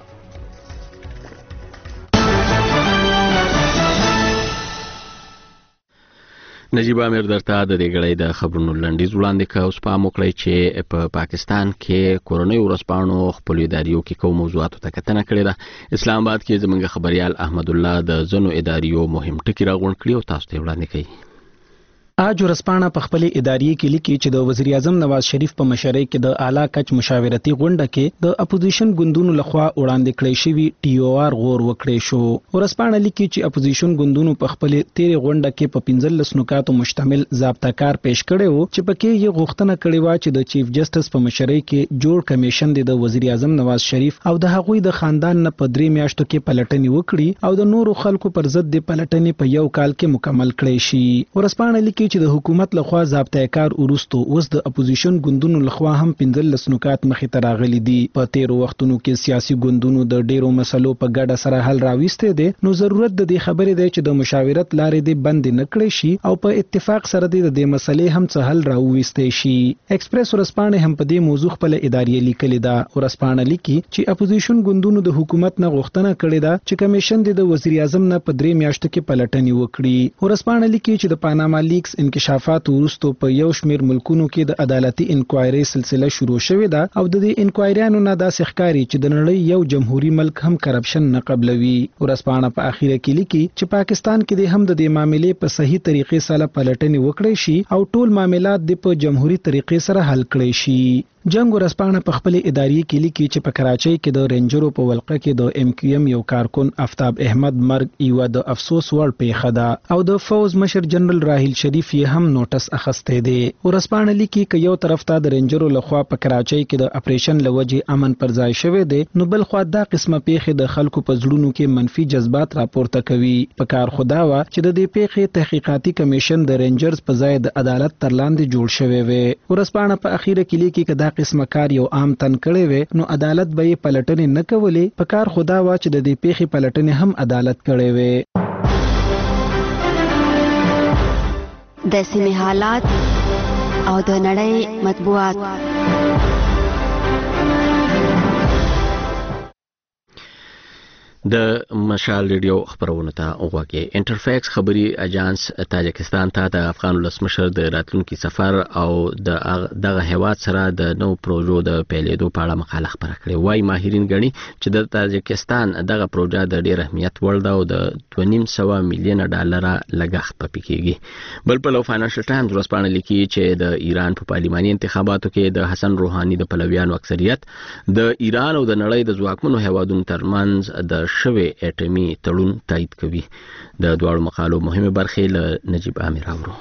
نجیب امیر درته د دې غړې د خبرونو لنډیز وړاندې کا اوس پام وکړئ چې په پا پاکستان کې کورونی ورسپانو خپل اداریو کې کوم موضوعاتو ته کتنه کړې ده. اسلام آباد کې زمونږ خبريال احمد الله د زنو اداریو مهم ټکی راغونډ کړی او تاسو ته وړاندې کوي. اج ورسپانه په خپل ادارې کې لیکي چې د وزیر اعظم نواز شریف په مشرۍ کې د اعلی کچ مشاورتي غونډه کې د اپوزیشن ګوندونو لخوا وړاندې کړی شوی ټي او آر غور وکړی شو. ورسپانه لیکي چې اپوزیشن ګوندونو په خپل تیرې غونډه کې په پنځلس نکاتو مشتمل ضابطه کار پیش کړی و چې پکې یې غوښتنه کړې و چې د چیف جسټس په مشرۍ کې جوړ کمیشن د وزیر اعظم نواز شریف او د هغوی د خاندان نه په درې میاشتو کې پلټنې وکړي او د نورو خلکو پر ضد د پلټنې په یو کال کې مکمل کړي شي. ورسپانه لیکي چې د حکومت لخوا ضابطه کار ورستو اوس د اپوزیشن ګوندونو لخوا هم پنځلس نکات مخې ته راغلي دي. په تیرو وختونو کې سیاسي ګوندونو د ډیرو مسلو په ګډه سره حل راويسته دي، نو ضرورت د دې خبرې دی چې د مشاورت لارې دې بند نه کړي شي او په اتفاق سره د دې مسلې هم څه حل راويسته شي. ایکسپریس ورسپانه هم په دې موضوع خپل ادارې لیکلې ده. ورسپانه لیکي چې اپوزیشن ګوندونو د حکومت نه غوښتنه کړې ده چې کمیشن د وزیر اعظم نه په درې میاشتو کې پلټنې وکړي. ورسپانه لیکي چې د پاناما لیکس انکشاف وروسته په یو شمیر ملکونو کې د عدالتي انکوایري سلسله شروع شوې ده او د دې انکوایریانو نه داسې ښکاري چې د نړۍ یو جمهوریت ملک هم کرپشن نه قبلوي. ورسپانه په اخیره کې لیکي چې پاکستان کې د هم د دې معاملې په صحیح طریقې سره پلټنې وکړي شي او ټول معاملات د په جمهوریت طریقې سره حل کړي شي. جنگ ورسپانه په خپل اداري کې لیکي چې په کراچۍ کې د رینجرو په ولقه کې د ام کیو ایم یو کارکون آفتاب احمد مرګ یو د افسوس وړ پیښه ده او د فوز مشر جنرال راحیل شریف یې هم نوټس اخسته دی. ورسپانه لیکي چې یو طرف ته د رینجرو لخوا په کراچۍ کې د اپریشن لوجه امن پر ځای شوی دی، نو بل خو دا قسمه پیښه د خلکو په زړونو کې منفي جذبات راپورته کوي. په کار خدا وا چې د دې پیښې تحقیقاتي کمیشن د رینجرز په ځای د عدالت تر لاندې جوړ شوی وي. ورسپانه په اخیره کې لیکي چې دا قسمه کار یو عام تن کړي وي نو عدالت به یې پلټنې نه کولې. په کار خدا وا چې د دې پیښې پلټنې هم عدالت کړي وي. د سیمې حالات او د نړۍ مطبوعات. د مشال ریډیو خبرونه ته وګورئ. انټرفیکس خبري اجانس تاجکستان ته د افغان ولسمشر د راتلونکي سفر او د دغه هیواد سره د نو پروژو د پیلېدو په اړه مقاله خبره کړې. وايي ماهرین ګڼي چې د تاجکستان دغه پروژه د ډېر اهمیت وړ ده او د دوه نیم سوه میلیونه ډالره لګښت پکې کېږي. بل پلو فاینانشل ټایمز ورځپاڼه لیکي چې د ایران په پارلماني انتخاباتو کې د حسن روحاني د پلویانو اکثریت د ایران او د نړۍ د ځواکمنو هیوادونو ترمنځ د شوی اټومي تړون تایید کوي. د دواړو مقالو مهمه برخې له نجیب عامر اورو.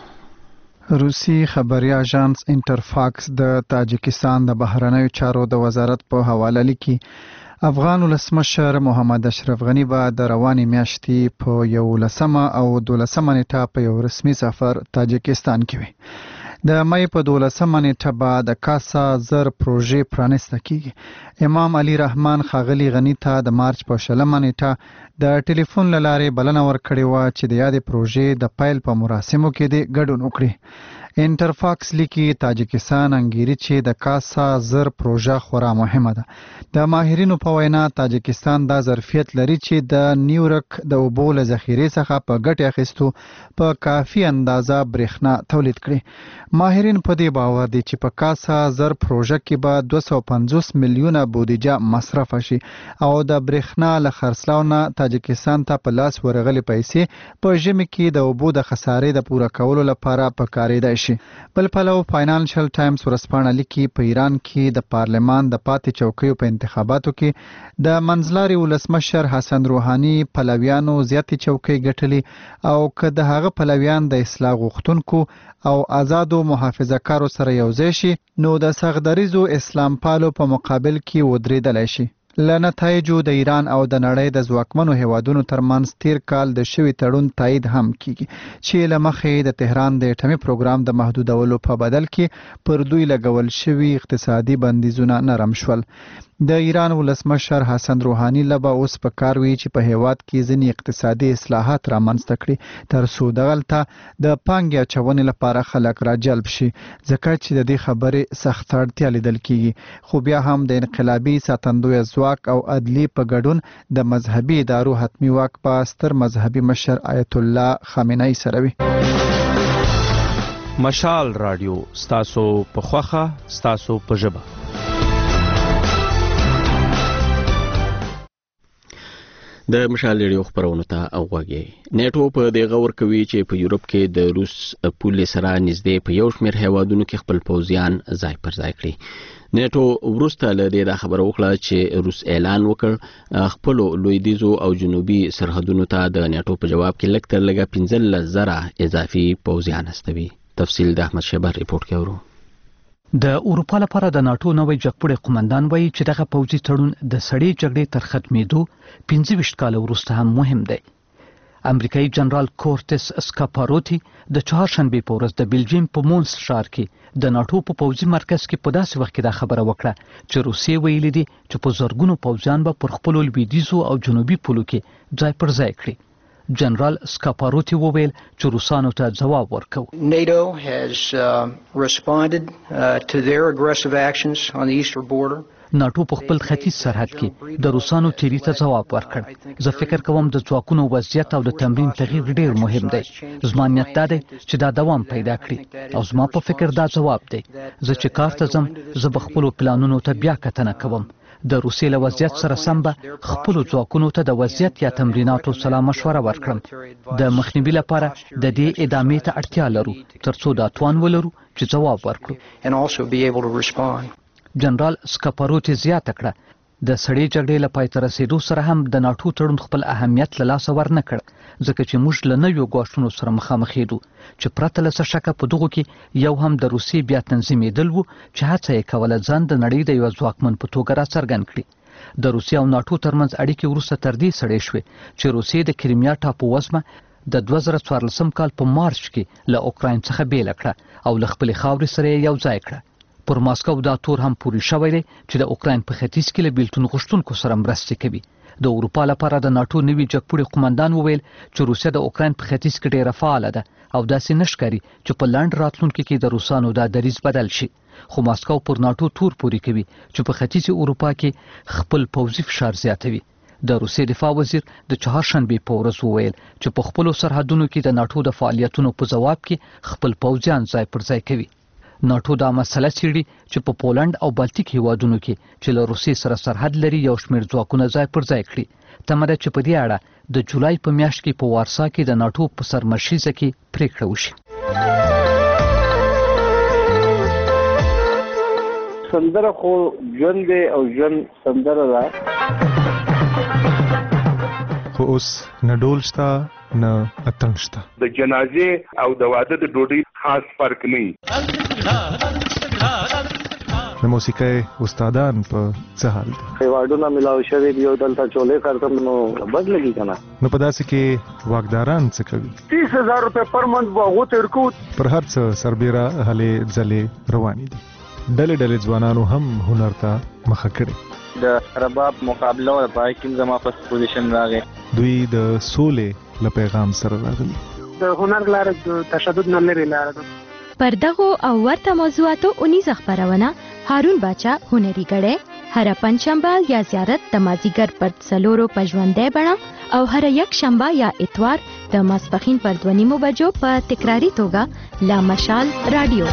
روسي خبري اژانس انټرفاکس د تاجکستان د بهرنیو چارو د وزارت په حواله لیکي افغان ولسمشر محمد اشرف غنی به د روانې میاشتې په یولسمه او دولسمه نیټه په یو رسمي سفر تاجکستان کې وي. د مې په دولسمه نیټه به د کاسا زر پروژې پرانسته کیږي. امام علي رحمان خاغلی غنی ته د مارچ په شلمه نیټه د ټلیفون له لارې بلنه ورکړې وه چې د یادې پروژې د پیل په مراسمو کې د ګډون وکړي. انټرفاکس لیکي تاجکستان انګیري چې د کاسا زر پروژه خورا مهمه ده. د ماهرینو په وینا تاجکستان دا ظرفیت لري چې د نیورک د اوبو له ذخیرې څخه په ګټې اخیستو په کافي اندازه برېښنا تولید کړي. ماهرین په دې باور دي چې په کاسا زر پروژه کې به دوه سوه پنځوس میلیونه بودیجه مصرف شي او د برېښنا له خرڅلاو نه تاجکستان ته په لاس ورغلي پیسې په ژمي کې د اوبو د خسارې د پوره کولو لپاره پکارېدای شي. بل پلو فاینانشل ټایمز ورځپاڼه لیکي په ایران کې د پارلمان د پاتې چوکیو په انتخاباتو کې د منځلاري ولسمشر حسن روحاني پلویانو زیاتې چوکۍ ګټلې او که د هغه پلویان د اصلاح غوښتونکو او آزادو محافظه کارو سره یوځای شي نو د سغدریزو اسلام پالو په مقابل کې ودرېدلی شي. له نتایجو د ایران او د نړۍ د ځواکمنو هیوادونو ترمنځ تیر کال د شوي تړون تایید هم کیږي چې له مخې د تهران د اټومي پروګرام د محدودولو په بدل کې پر دوی لګول شوي اقتصادي بندیزونه نرم شول. د ایران ولسمشر حسن روحاني لبا اوس په کار وی چې په هیواد کې ځینې اقتصادي اصلاحات رامنځته کړي تر څو دغلته د پانګې اچونې لپاره خلک راجلب شي، ځکه چې د دې خبرې سخت اړتیا لیدل کیږي. خو بیا هم د انقلابي ساتندوی ځواک او عدلي په ګډون د مذهبي ادارو حتمي واک په ستر مذهبي مشر آیت الله خامنه‌ای سره وي. مشال رادیو ستاسو په خوخه ستاسو په ژبه. د مشال ریډیو خبرونه ته اوغوږئ. نیټو په دې غور کوي چې په یورپ کې د روس پولې سره نږدې په یو شمېر هیوادونو کې خپل پوځیان ځای پر ځای کړي. نیټو وروسته له دې دا خبره وکړه چې روس اعلان وکړ خپل لویدیځو او جنوبي سرحدونو ته د نیټو په جواب کې لږ تر لږه پنځلس زره اضافي پوځیان استوي. تفصیل د احمد شهبر ریپورت کې اورو. د اروپا لپاره د ناتو نوې جګپړې قومندان وایي چې دغه پوځي تړون د سړې جګړې تر ختمېدو پنځه ویشت کاله وروسته هم مهم دی. امریکایي جنرال کورټس اسکاپاروتی د چهارشنبې په ورځ د بلجیم په مونس ښار کې د ناتو په پوځي مرکز کې په داسې وخت کې دا خبره وکړه چې روسیې ویلي دي چې په زرګونو پوځیان به پر خپلو لویدیځو او جنوبي پولو کې ځای پر ځای کړي. جنرال سکاپاروتی وویل چې روسانو ته ځواب ورکو. NATO has uh, responded uh, to their aggressive actions on the eastern border. ناټو په خپل ختیځ سرحد کې د روسانو تیری ته ځواب ورکړ. زه فکر کوم د ځواکونو وضعیت او د تمرین تغییر ډیر مهم دی. زما نیت دا دی چې دا دوام پیدا کړي او زما په فکر دا ځواب دی. زه چې کار ته ځم زه به خپلو پلانونو ته بیا کتنه کوم. د روسیې له وضعیت سره سم به خپلو ځواکونو ته د وضعیت یا تمریناتو سلا مشوره ورکړم. د مخنیوي لپاره د دې ادامې ته اړتیا لرو ترڅو دا توان ولرو چې ځواب ورکړو. جنرال سکاپاروتی زیاته کړه د سړې جګړې له پای ته رسیدو سره هم د ناټو تړون خپل اهمیت له لاسه ورنه کړ ځکه چې موږ له نویو ګواښونو سره مخامخ یو چې پرته له څه شکه په دغو کې یو هم د روسیې بیا تنظیمېدل وو چې هڅه یې کوله ځان د نړۍ د یوه ځواکمن په توګه راڅرګند کړي د روسیې او ناټو ترمنځ اړیکې وروسته تر دې سړې شوې چې روسیې د کریمیا ټاپو وزمه د دوه زره څوارلسم کال په مارچ کې له اوکراین څخه بیله کړه او له خپلې خاورې سره یې یو ځای کړه پر ماسکو دا تور هم پوری شوی دی چې د اوکراین په ختیځ کې له بیلتون غوښتونکو سره مرستې کوي د اروپا لپاره د ناټو نوي جګپوړي قومندان وویل چې روسیه د اوکراین په ختیځ کې ډیره فعاله ده او داسې نشکاري چې په لاند راتلونکو کې د روسانو دا دریځ بدل شي خو ماسکو پر ناټو تور پوری کوي چې په ختیځ اروپا کې خپل پوځي فشار زیاتوي د روسیې دفاع وزیر د چهارشنبې په ورځ وویل چې په خپلو سرحدونو کې د ناټو د فعالیتونو په ځواب کې خپل پوځیان ځای پر ځای کوي ناټو دا مسله څېړي چې په پولند او بالتیک هیوادونو کې چې له روسیې سره سرحد لري یو شمېر ځواکونه ځای پر ځای کړي تمه ده چې په دې اړه د جولای په میاشت کې په وارسا کې د ناټو په سرمشریزه کې پریکړه وشي سندره خو ژوند دی او ژوند سندره ده خو اوس نه ډول شته نه اتڼ شته د جنازې او د واده د ډوډۍ خاص فرق نه د موسیقۍ استادان په څه حال دي ایوارډونه ملاو شوي دي او دلته چولې خرڅم نو بد لګي که نه نو په داسې کې واکداران څه کوي تیس هزار روپۍ پر منت به هغو ته ورکوو پر هر څه سربیره هلې ځلې روانې دي ډلې ډلې ځوانانو هم هنر ته مخه کړې د رباب مقابله او د پای کې زما په پوزیشن راغی دوی د سولې له پیغام سره راغلي د هنر لاره د تشدد نه لرې لاره ده پر دغو او ورته موضوعاتو اونیزه خپرونه هارون باچا هنري ګړی هر پنځشنبه یا زیارت د مازیګر پر څلورو په ژوندۍ بڼه او هر یک شنبه یا اتوار د ماسپښین پر دوه نیمو بجو په تکراري توګه لا مشال رادیو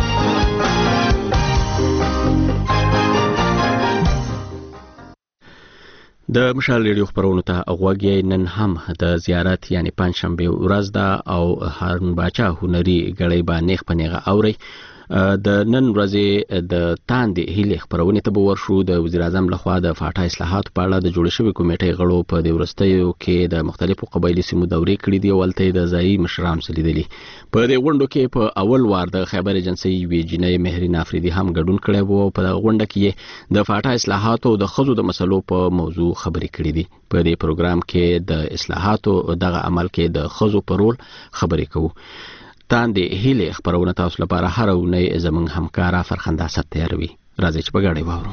د مشال ریډیو خبرونو ته غوږی نن هم د زیارت یعنی پنځشنبه ورځ ده او هارون باچا هنري ګړی با نیغ پنیغه اوري د نن ورځې د تاندې هیلې خبرونه ته ورشو د وزیر اعظم لخوا د فاټا اصلاحات په اړه د جوړ شوی کمیټې غړو په د ورستیو کې د مختلفو قبایلی سیمو دورې کړې دي ولته د ځای مشران سلیدلي په د غونډو کې په اول وار د خیبر ایجنسی وی جنې مهرین افریدي هم ګډون کړی وو په غونډه کې د فاټا اصلاحات او د خزو د مسلو په موضوع خبرې کړې دي په دې پروګرام کې د اصلاحاتو دغه عمل کې د خزو په رول خبرې کوو تاندې هیلې خبرونه تاسو لپاره هر اونۍ زموږ همکارا فرخنده ست تیاروي راځي چې په ګاډي واورو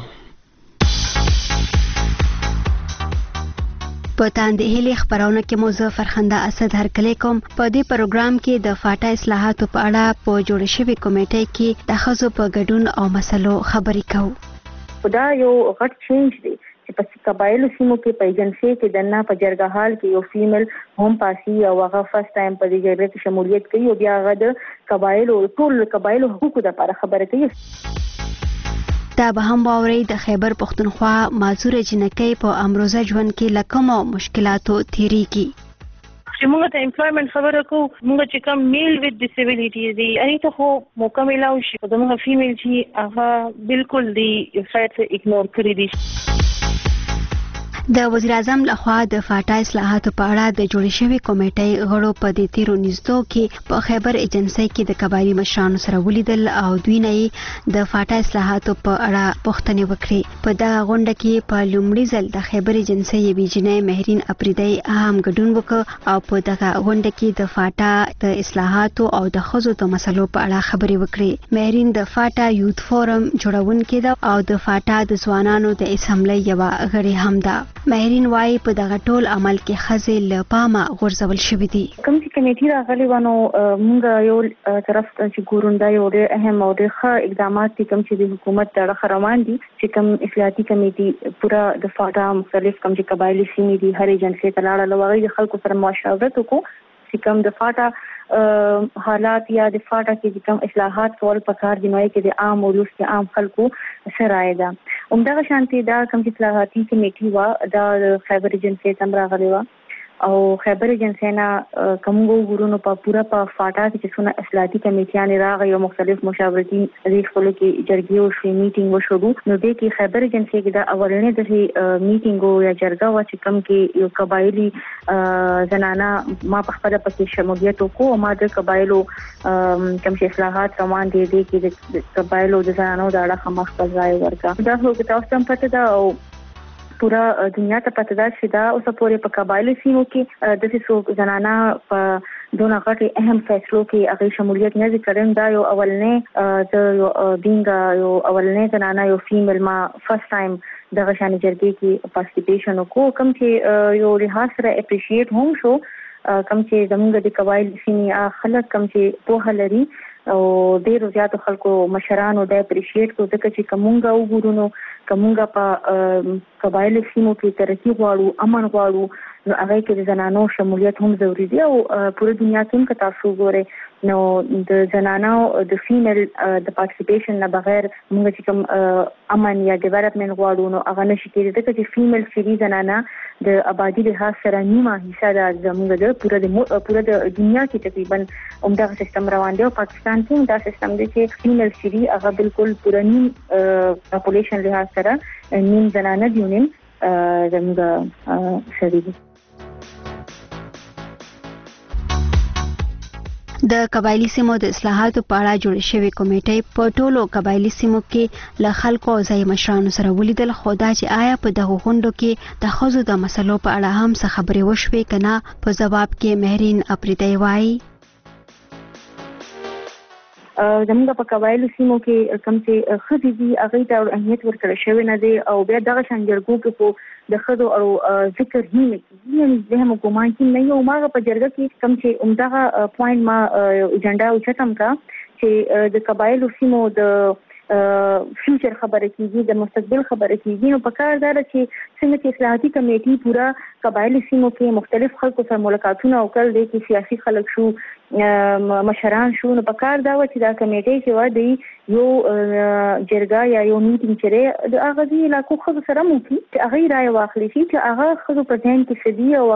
په تاندې هیلې خبرونه کې موضوع فرخنده اسد هرکلی کوم په دې پروګرام کې د فاټا اصلاحاتو په اړه په جوړ شوی کمیټې کې د خزو په ګډون او مسلو خبرې کوو دا یو غټ چینج دی چې په قبایلو سیمو کې په ایجنسی کې دنه په جرګه حال کې یو فیمیل هم پاسي او هغه فرست ټایم په دې جرګه کې شمولیت کوي او بیا هغه د قبایلو ټول قبایلو حقوقو لپاره خبره کوي دا به هم باوري د خیبر پښتونخوا معذور جنکۍ په امروزه ژوند کې لکه مشکلاتو تیریږي چې موږ ته امپلویمنت خبره کوو موږ چې کوم میل وذ ډیسیبিলিټیز دی هغه ته خو موقع ملاوي شي د موږ فیمیل چې هغه بالکل دی فایټ اګنور کړی دي د وزیر اعظم لخوا د فاټا اصلاحاتو په اړه د جوړ شوی کمیټې غړو په دې تیرو نږدو کې په خیبر ایجنسی کې د قبایلی مشرانو سره ولیدل او دوی نه د فاټا اصلاحاتو په اړه پوښتنې وکړې په دا غونډه کې په لومړي ځل د خیبر ایجنسی یوې جنۍ مهرین افریدی هم ګډون وکړ او په دغه غونډه کې د فاټا د اصلاحاتو او د خزو د مسلو په اړه خبرې وکړې مهرین د فاټا یوث فورم جوړونکې ده او د فاټا د ځوانانو د اسمبلی یو غړي هم ده مهرین وايي په دغه ټول عمل کې خزې له پامه غورځول شوې دي کوم چې کمیټې راغلي ونه موږ یو طرف ته چې ګورون دا یو ډېر اهم او ډېر ښه اقدامات دي کوم چې د حکومت طرف روان دي چې کوم اصلاحاتي کمیټې پورا د فاټا مختلف کوم چې قبایلی سیمې دي هر ایجنسی ته لاړه لوغي د خلکو سره مشاورت وکړو چې کوم د فاټا حالات یا د فاټا کې کوم اصلاحات کول پکار دي نو کې د عام ولس کې عام خلکو سره ده همدغه شانتي دا کوم چې اصلاحاتي کمیټې وا د خیبر ایجنسی تم راغلي وا او خیبر ایجنسی نه کومو ګورونو په پورا په فاټا کې چې څونه اصلاحاتي کمیټیان راغلي او مختلف مشاورتي ریښتلو کې جرګې او شي میټینګ وشو نو د کې خیبر ایجنسی کې د اولنې د میټینګ او یا جرګه وا چې کوم کې یو قبایلی زنانه ما په خپل پکې شمولیت وکړو ما د قبایلو کوم چې اصلاحات روان دي د کې د قبایلو د زنانو د اړه مخ په ځای ورکا دا هو چې تاسو هم پته دا او پورا دنیا ته پته ده چې دا اوس پورې په قبایلی سیمو کې د څو زنانه په دونه غټي اهم فیصلو کې هغه شمولیت نه ذکرم دا یو اولنې د دینګا یو اولنې زنانه یو فیمیل ما فرست ټایم د غشانې جرګې کې پارټیسیپیشن وکړو کوم چې یو لحاظ سره اپریشیټ هم شو کوم چې زموږ د قبایل سیمې خلک کوم چې په لري او ډېر زیات خلکو مشرانو د اپریشیټ کو ځکه چې کومګه وګورونو کومګه په قبایل سیمو کې ترقی غواړو امن غواړو نو هغه کې د زنانو شمولیت هم ضروری دی او پوره دنیا کې هم تاسو ګورئ نو د زنانو د فیمیل د پارټیسیپیشن نه بغیر موږ چې کوم امن یا ډیولپمنٹ غواړو نو هغه نشي کېدای ځکه چې فیمیل سری زنانه د آبادی له سره نیمه حصہ د زموږ د پوره د پوره د دنیا کې تقریبا عمده سیستم روان دی او پاکستان کې دا سیستم دی چې فیمیل سری هغه بالکل پوره نیم پاپولیشن له سره نیم زنانه دی نیم زموږ سری دی د قبایلی سیمو د اصلاحاتو په اړه جوړ شوې کمیټې په ټولو قبایلی سیمو کې له خلکو او ځای مشرانو سره ولیدل خو دا چې آیا په دغه غونډو کې د ښځو د مسلو په اړه هم څه خبرې وشوې که نه په ځواب کې مهرین اپریدی وایي زموږ په قبایلو سیمو کې کوم چې ښځې دي هغې ته اهمیت ورکړی شوی نه دی او بیا دغه شان جرګو کې خو د ښځو او ذکر هی نه کېږي یعنې زه هم ګمان کې نه یم هماغه په جرګه کې کوم چې همدغه پوینټ ما ایجنډا اوچتم کا چې د قبایلو سیمو د فیوچر خبره کیږي د مستقبل خبره کیږي نو په کار دا چې څنګه چې اصلاحاتي کمیټې پورا قبایلی سیمو کې مختلف خلکو سره ملاقاتونه وکړل دي چې سیاسي خلک شو مشران شو نو په کار دا چې دا کمیټې چې و دی یو جرګه یا یو میټینګ چې د هغه دی علاقو خلکو سره مو کې هغه رائے واخلي چې هغه خلکو په ځین کې سدي او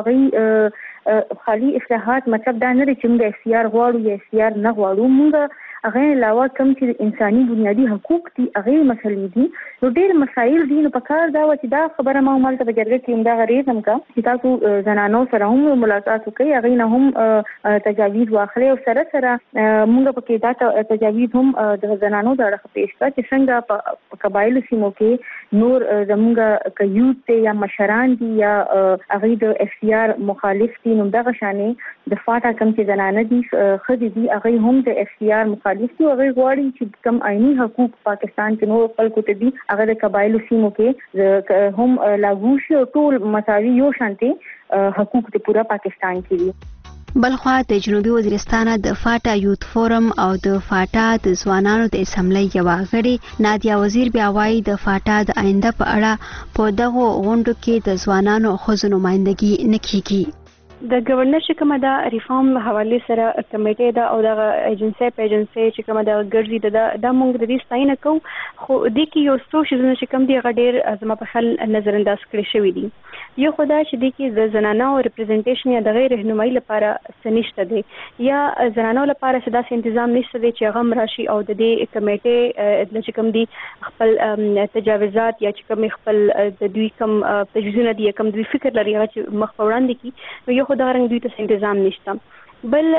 هغه خالي اصلاحات مطلب دا نه چې موږ اختیار غواړو یا اختیار نه غواړو موږ هغه علاوه کوم چې انساني بنیادی حقوق دي هغه مسلې دي نو ډېر مسایل دي نو په کار دا چې دا خبره ما عمل ته بجرګه کې دا غریز هم کا چې تاسو زنانو سره هم ملاقات وکړي هغه نه هم تجاویز واخلي او سره سره موږ په کې دا تجاویز هم د زنانو د اړه پیښ کړ چې څنګه په قبایل سیمو کې نور زموږ کيوت یا مشران دي یا هغه د اختیار مخالف دي نو دغه شانې د فاټا کوم چې زنانه دي خدي دي هغه هم د اختیار مخالف دي هغه غواړي چې کوم آئینی حقوق پاکستان کې نور خلکو ته دي هغه د قبایلو سیمو کې هم لاګو شي او ټول مساوي یو شانتي حقوق د پورا پاکستان کې دي بلخوا د جنوبي وزیرستان د فاټا یوت فورم او د فاټا د ځوانانو د اسمبلی یو غړي نادیا وزیر بیا وايي د فاټا د آینده په اړه په دغه غونډو کې د ځوانانو او ښځو نمائندګي نه کیږي د گورنرشپ کومه دا ریفارم حواله سره کمیټه دا او د ایجنسی په ایجنسی چې کومه دا ګرځي دا د موږ د دې ستاینه کو خو د کې یو څو شي چې کوم دی غډیر ازما په خل نظر انداز کړی شوی دی یو خدای چې د کې د زنانو ریپرزنټیشن یا د غیر رهنمایي لپاره سنشته دی یا زنانو لپاره چې داسې تنظیم نشته دی چې هغه راشي او د دې کمیټه د چې کوم دی خپل تجاوزات یا چې کوم خپل د دوی کوم تجویزونه دي کوم دوی فکر لري چې مخ وړاندې کی یو خدای رنګ دوی ته تنظیم نشته بل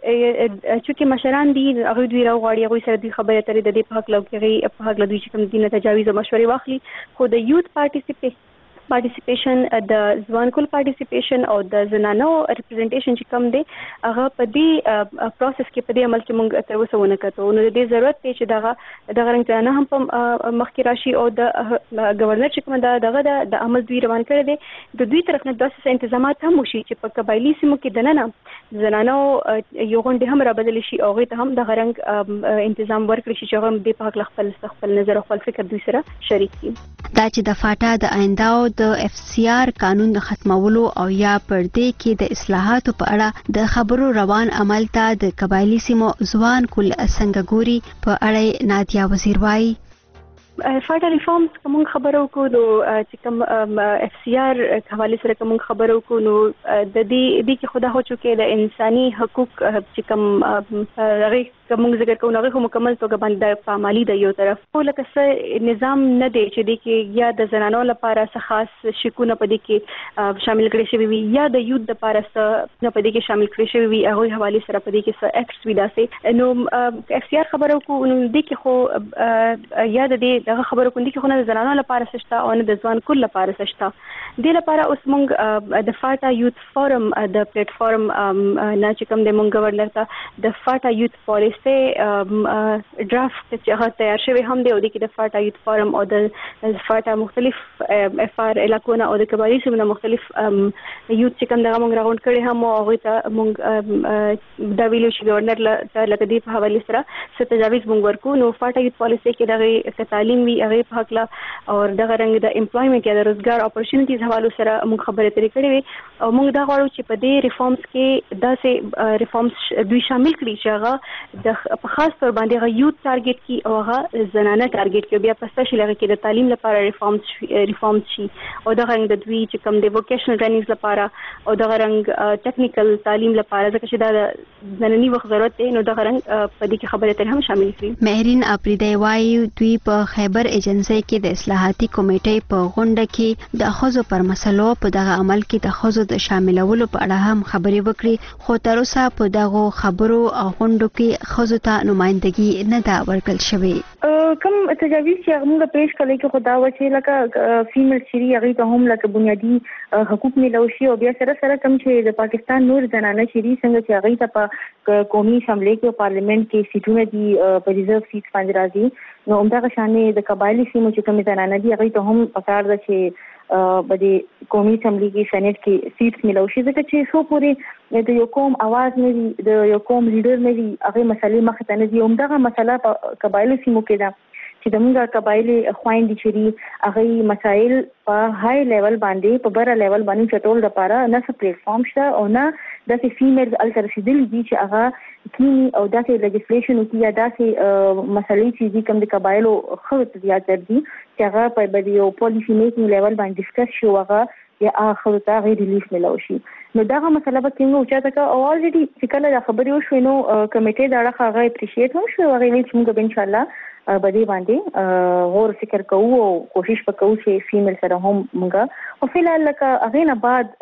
چې مشران دي هغه دوی راغړي هغه سره دوی خبرې اترې د دې په حق لږه په حق لدوی چې کوم دینه تجاوز او مشورې واخلي خو د یوت پارټیسیپیشن پارټیسیپیشن د ځوانکول پارټیسیپیشن او د زنانو ریپرزنټیشن چې کوم دی هغه په دې پروسس کې په دې عمل کې موږ تر اوسه ونه کړو نو د دې ضرورت دی چې دغه دغه رنګ نه هم په مخکې راشي او د گورنر چې کوم دا دغه د عمل دوی روان کړی دی د دوی طرف نه داسې تنظیمات هم وشي چې په قبایلی سیمو کې دننه زنانو یو غونډه هم را بدل شي او غي ته هم دغه رنګ تنظیم ورکړي شي چې هغه د په حق خپل خپل نظر او خپل فکر دوی سره شریک دي دا چې د فاټا د آینده د اف سی آر قانون د ختمولو او یا پردې کې د اصلاحاتو په اړه د خبرو روان عمل ته د قبایلی سیمو ځوان کل څنګه ګوري په اړه نادیا وزیر وایي فاټا ریفارمز کوم خبرو کو نو چې کوم اف سی آر حواله سره کوم خبرو کو نو د دې د کې خدا هو چې د انساني حقوق چې کوم هغه کوم ذکر کوو هغه مکمل توګه باندې پامالي د یو طرف لکه څه نظام نه دی چې د کې یا د زنانو لپاره څه خاص شکونه پدې کې شامل کړي شوی وي یا د یوت لپاره څه نه پدې کې شامل کړي شوی وي هغه حواله سره پدې کې څه ایکټس وي داسې نو اف سی آر خبرو کو نو د کې خو یا د دې دغه خبرو کو د کې خو نه د زنانو لپاره سشته او نه د ځوان کل لپاره سشته د لپاره اوس موږ د فاټا یوت فورم د پلیټ فارم نه چې کوم د موږ گورنر ته د فاټا یوت پالیسي ډرافټ چې هغه تیار شوی هم دی او د کې د فاټا یوت فارم او د فاټا مختلف اف آر علاقونه او د کبایي سیمو مختلف یوت چې کوم دغه موږ راغونډ کړي هم او هغه ته موږ د ویلو شي گورنر ته لکه دی په حواله سره ست تجاویز موږ ورکو نو فاټا یوت پالیسي کې دغه تعلیم وی هغه په حق لا او دغه رنګ د امپلویمنت یا د روزګار اپورچونټیز حواله سره موږ خبرې ترې کړې وي او موږ دا غواړو چې په دې ریفارمز کې داسې ریفارمز دوی شامل کړي چې هغه د په خاص تور باندې هغه یوت ټارګټ کی او هغه زنانه ټارګټ کی بیا په سپیشل هغه کې د تعلیم لپاره ریفارمز ریفارمز شي او دغه رنګ د دوی چې کوم د ووکیشنل ټریننګز لپاره او دغه رنګ ټیکنیکل تعلیم لپاره ځکه چې دا د زناني وخت ضرورت دی نو دغه رنګ په دې کې خبرې ترې هم شامل کړي. مهرین اپریدی وايي دوی په خیبر ایجنسی کې د اصلاحاتي کمیټې په غونډه کې د خزو پر مسلو په دغه عمل کې د خزو د شاملولو په اړه هم خبرې وکړي خو تر اوسه په دغه خبرو او غونډو کې خزو ته نمائندګي نه دا ورکړل شوې. کوم تجاویز چې موږ پیش کړل کې خدا و چې لکه فیمیل شری هغه ته هم لکه بنیادی حقوق ملو شي او بیا سره سره کوم چې د پاکستان نور زنانه شری څنګه چې هغه ته په قومي اسمبلی کې او پارلیمنت کې سیټونه دي په ریزرو سیټ باندې راځي نو همدغه شانې د قبایلی سیمو چې کوم زنانه دي هغه ته هم پکار ده چې بده قومي اسمبلی کې سېنات کې سیټ ملو شي ځکه چې سو پورې د یو قوم आवाज نه وي د یو قوم لیډر نه وي هغه مسلې مخ ته نه دي همدغه مسله په قبایلی سیمو کې ده چې د موږ قبایلی خويندې چې هغه مسایل په های لیول باندې په بره لیول باندې چټول لپاره نه څه پلیټ فارم شته او نه د فیمیل التر رسیدل دي چې هغه کینی او داسې لیجسلیشن او یا داسې مسلې چې کوم د قبایلو خلک زیات دي چې هغه په بدیو پالیسی میکینګ لیول باندې ډیسکس شو هغه یا هغه ته غیر ریلیف ملو شي نو دا مسله به څنګه اوچاته کا او الریډي چې کله دا خبرې وشوي نو کمیټې دا هغه اپریشیټ هم شو هغه ویل چې موږ ان شاء الله بدی باندې غور فکر کوو او کوشش وکړو چې فیمیل سره هم موږ او فلحال لکه هغه نه بعد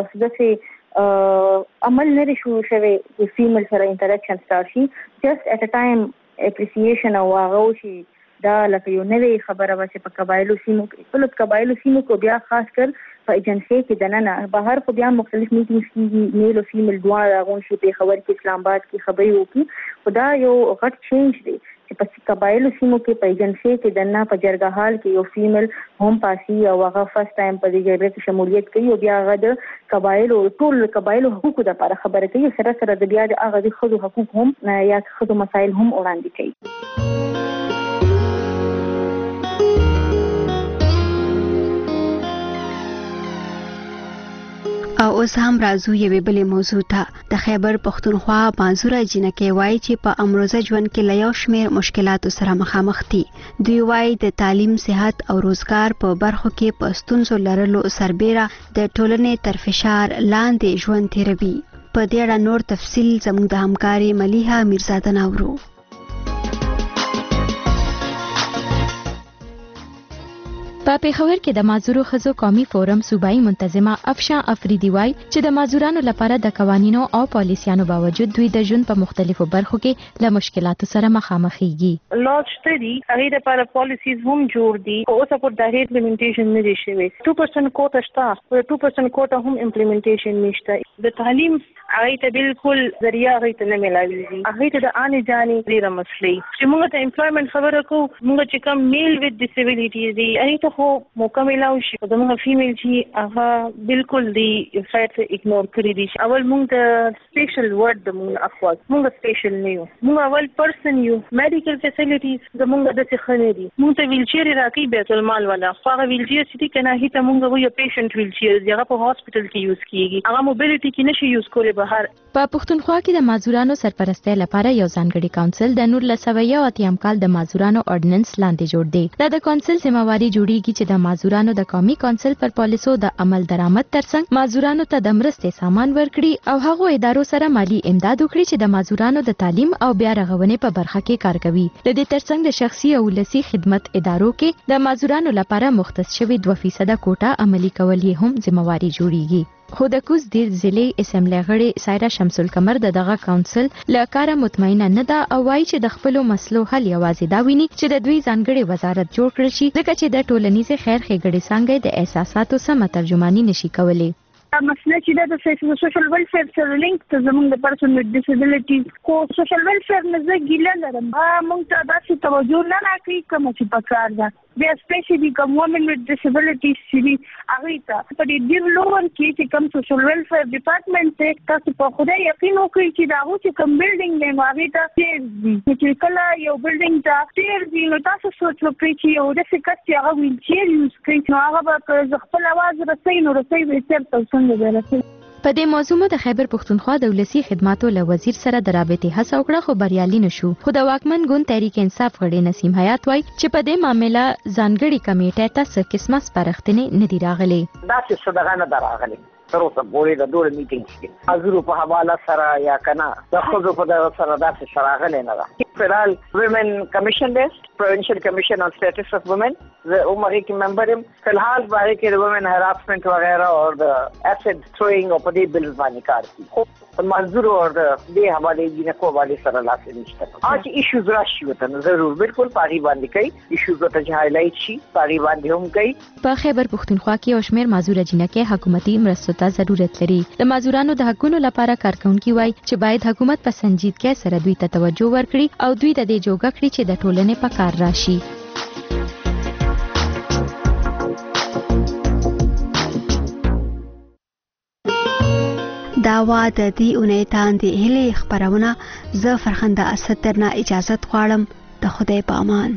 دغه عمل نه شو شوی د فیمیل سره انټریکشن ستارت شي جست اټ ا ټایم اپریسیشن او هغه شي دا لکه یو نوې خبره و چې په قبایلو سیمو کې ټول قبایلو سیمو کو بیا خاص کر په ایجنسی کې دننه بهر خو بیا مختلف میټینګز کیږي میل او فیمیل دواړه راغون شي په خبر کې اسلام آباد کې خبرې وکړي خدا یو غټ چینج دی چې په قبایلو سیمو کې په ایجنسی کې دننه په جرګه حال کې یو فیمیل هم پاسي او هغه فرست ټایم په دې جرګه کې شمولیت کوي او بیا هغه د قبایلو ټول قبایلو حقوقو لپاره خبره کوي سره سره د بیا د هغه د خود حقوق هم یا خود مسایل هم وړاندې کوي. او اوس هم راځو یوې بلې موضوع ته د خیبر پښتونخوا منظوره جنکې وایي چې په امروزه ژوند کې له یو شمېر مشکلاتو سره مخامخ دي. دوی وایي د تعلیم صحت او روزګار په برخو کې په ستونزو لرلو سربیره د ټولنې تر فشار لاندې ژوند تیروي. په دې اړه نور تفصیل زموږ د همکاري ملیحه میرزاده ناورو. په پیښور کې د معذورو ښځو قومي فورم صوبایي منتظمه افشا افریدي وایي چې د معذورانو لپاره د قوانینو او پالیسیانو باوجود دوی د ژوند په مختلفو برخو کې له مشکلاتو سره مخامخېږي. لا شته دي هغه لپاره پالیسیز هم جوړ دي او اوس په دغه امپلیمنټیشن نه دي شوی. two percent کوټه شته او two percent کوټه هم امپلیمنټیشن نشته. د تعلیم هغه ته بالکل ذریعہ هغه ته نه ملاويږي. هغه ته د اني جاني ډیره مسلې چې موږ ته امپلویمنت خبره کو موږ چې کوم میل وذ ډیسیبিলিټیز دي هغه ته خو موقع ملاو شي زموږ فیمیل چې هغه بالکل دی فایټ اګنور کړی دي. اول موږ د سپیشل ورډ د موږ اخوا موږ سپیشل نه یو، موږ اول پرسن یو. میډیکل فیسیلیټیز زموږ د څه خنې دي. موږ ته ویل چیر راکې بیت المال والا هغه ویل چیر چې کنه هیته موږ یو پیشنټ ویل چیر هغه په هاسپټل کې یوز کیږي، هغه موبیلیټي کې نشي یوز کولای بهر. په پښتونخوا کې د معذورانو سرپرستۍ لپاره یو ځانګړي کونسل د نور لسوي او اتیم کال د معذورانو اورډیننس لاندې جوړ دی. دا د کونسل ذمہواری جوړیږي چې د معذورانو د قومي کونسل پر پالیسو د عمل درآمد ترڅنګ معذورانو ته د مرستې سامان ورکړي او هغه ادارو سره مالی امداد وکړي چې د معذورانو د تعلیم او بیا رغونې په برخه کې کار کوي. د دې ترڅنګ د شخصي او ولسی خدمت ادارو کې د معذورانو لپاره مختص شوی دوه فیصد کوټه عملی کول یې هم ذمہواری جوړیږي. خو د کوز دیر ضلع اسمبلی غړي سایرا شمس القمر د دغه کونسل له کاره مطمئنه نه ده او وایي چې د خپلو مسلو حل یوازې دا ویني چې د دوی ځانګړي وزارت جوړ کړل شي ځکه چې د ټولنیز خیر ښېګړې څانګې د احساساتو سمه ترجمانی نشي کولی. مسله چې د سوشل ویلفیر سره لینک ته زموږ د پرسن وذ ډیسابیلیټیز کو سوشل ویلفیر نه زه ګیله لرم. موږ ته داسې توجه نه راکوي کومه چې پکار ده. بیا سپیشلی کوم وومن وذ ډیسابیلیټیز چې هغوی ته په دې ډیر لوړ کې چې کوم سوشل ویلفیر ډپارټمنټ دی تاسو په خدای یقین وکړئ چې د هغو چې کوم بلډینګ دی نو هغې ته ډېر دي چې کله یو بلډینګ ته ډېر دي نو تاسو سوچ وکړئ چې یو داسې کس چې هغه ویلچیر یوز کوي نو هغه به که خپل اواز رسوي نو رسوي به یې چېرته او څنګه به رسوي. په دې موضوع مو د خیبر پښتونخوا د ولسی خدماتو له وزیر سره د رابطې هڅه وکړه خو بریالي نشو. خو د واکمن ګوند تحریک انصاف غړي نسیم حیات وایي چې په دې معاملې ځانګړي کمیټې ته څه قسمه سپارښتنې نه دي راغلي. دا چې څه دغه نه ده راغلي تر اوسه پورې د ډوړ میټینګ کې حضور په حواله سره یا کنه د ښځو په دغه سره داسې څه راغلی نه ده. فلحال ویمن کمیشن دی پروینشل کمیشن آن سټیټس اف وومن زه هم هغې کې ممبر یم. فلحال په هغې کې د وومن هراسمنټ وغیره او د ایسډ تھروئنګ او په دې بلز باندې کار کوي. خو منظور او د دې حوالې جینکو حوالې سره لاس یې نشته. هغه چې ایشوز راشي ورته نو ضرور بالکل په هغې باندې کوي ایشوز ورته چې هایلایټ شي په هغې باندې هم کوي. په خیبر پښتونخوا کې یو شمېر معذوره جینکې حکومتي مرستو ته ضرورت لري. د معذورانو د حقونو لپاره کارکونکي وایي چې باید حکومت په سنجیدګۍ سره دوی ته توجه ورکړي او دوی د دې جوګه کړي چې د ټولنې په کار راشي. دا وا د دې اونۍ تاندې هلې خبرونه زه فرخنده اسد درنه اجازت غواړم. د خدای په امان.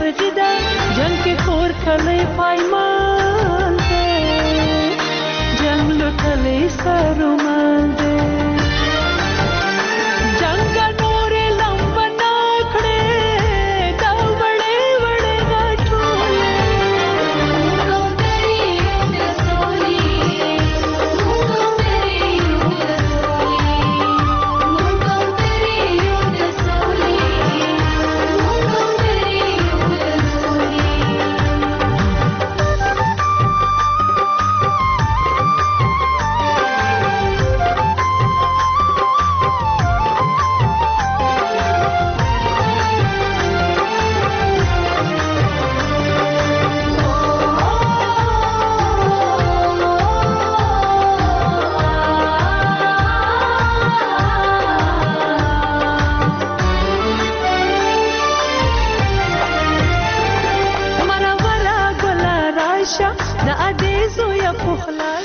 سجده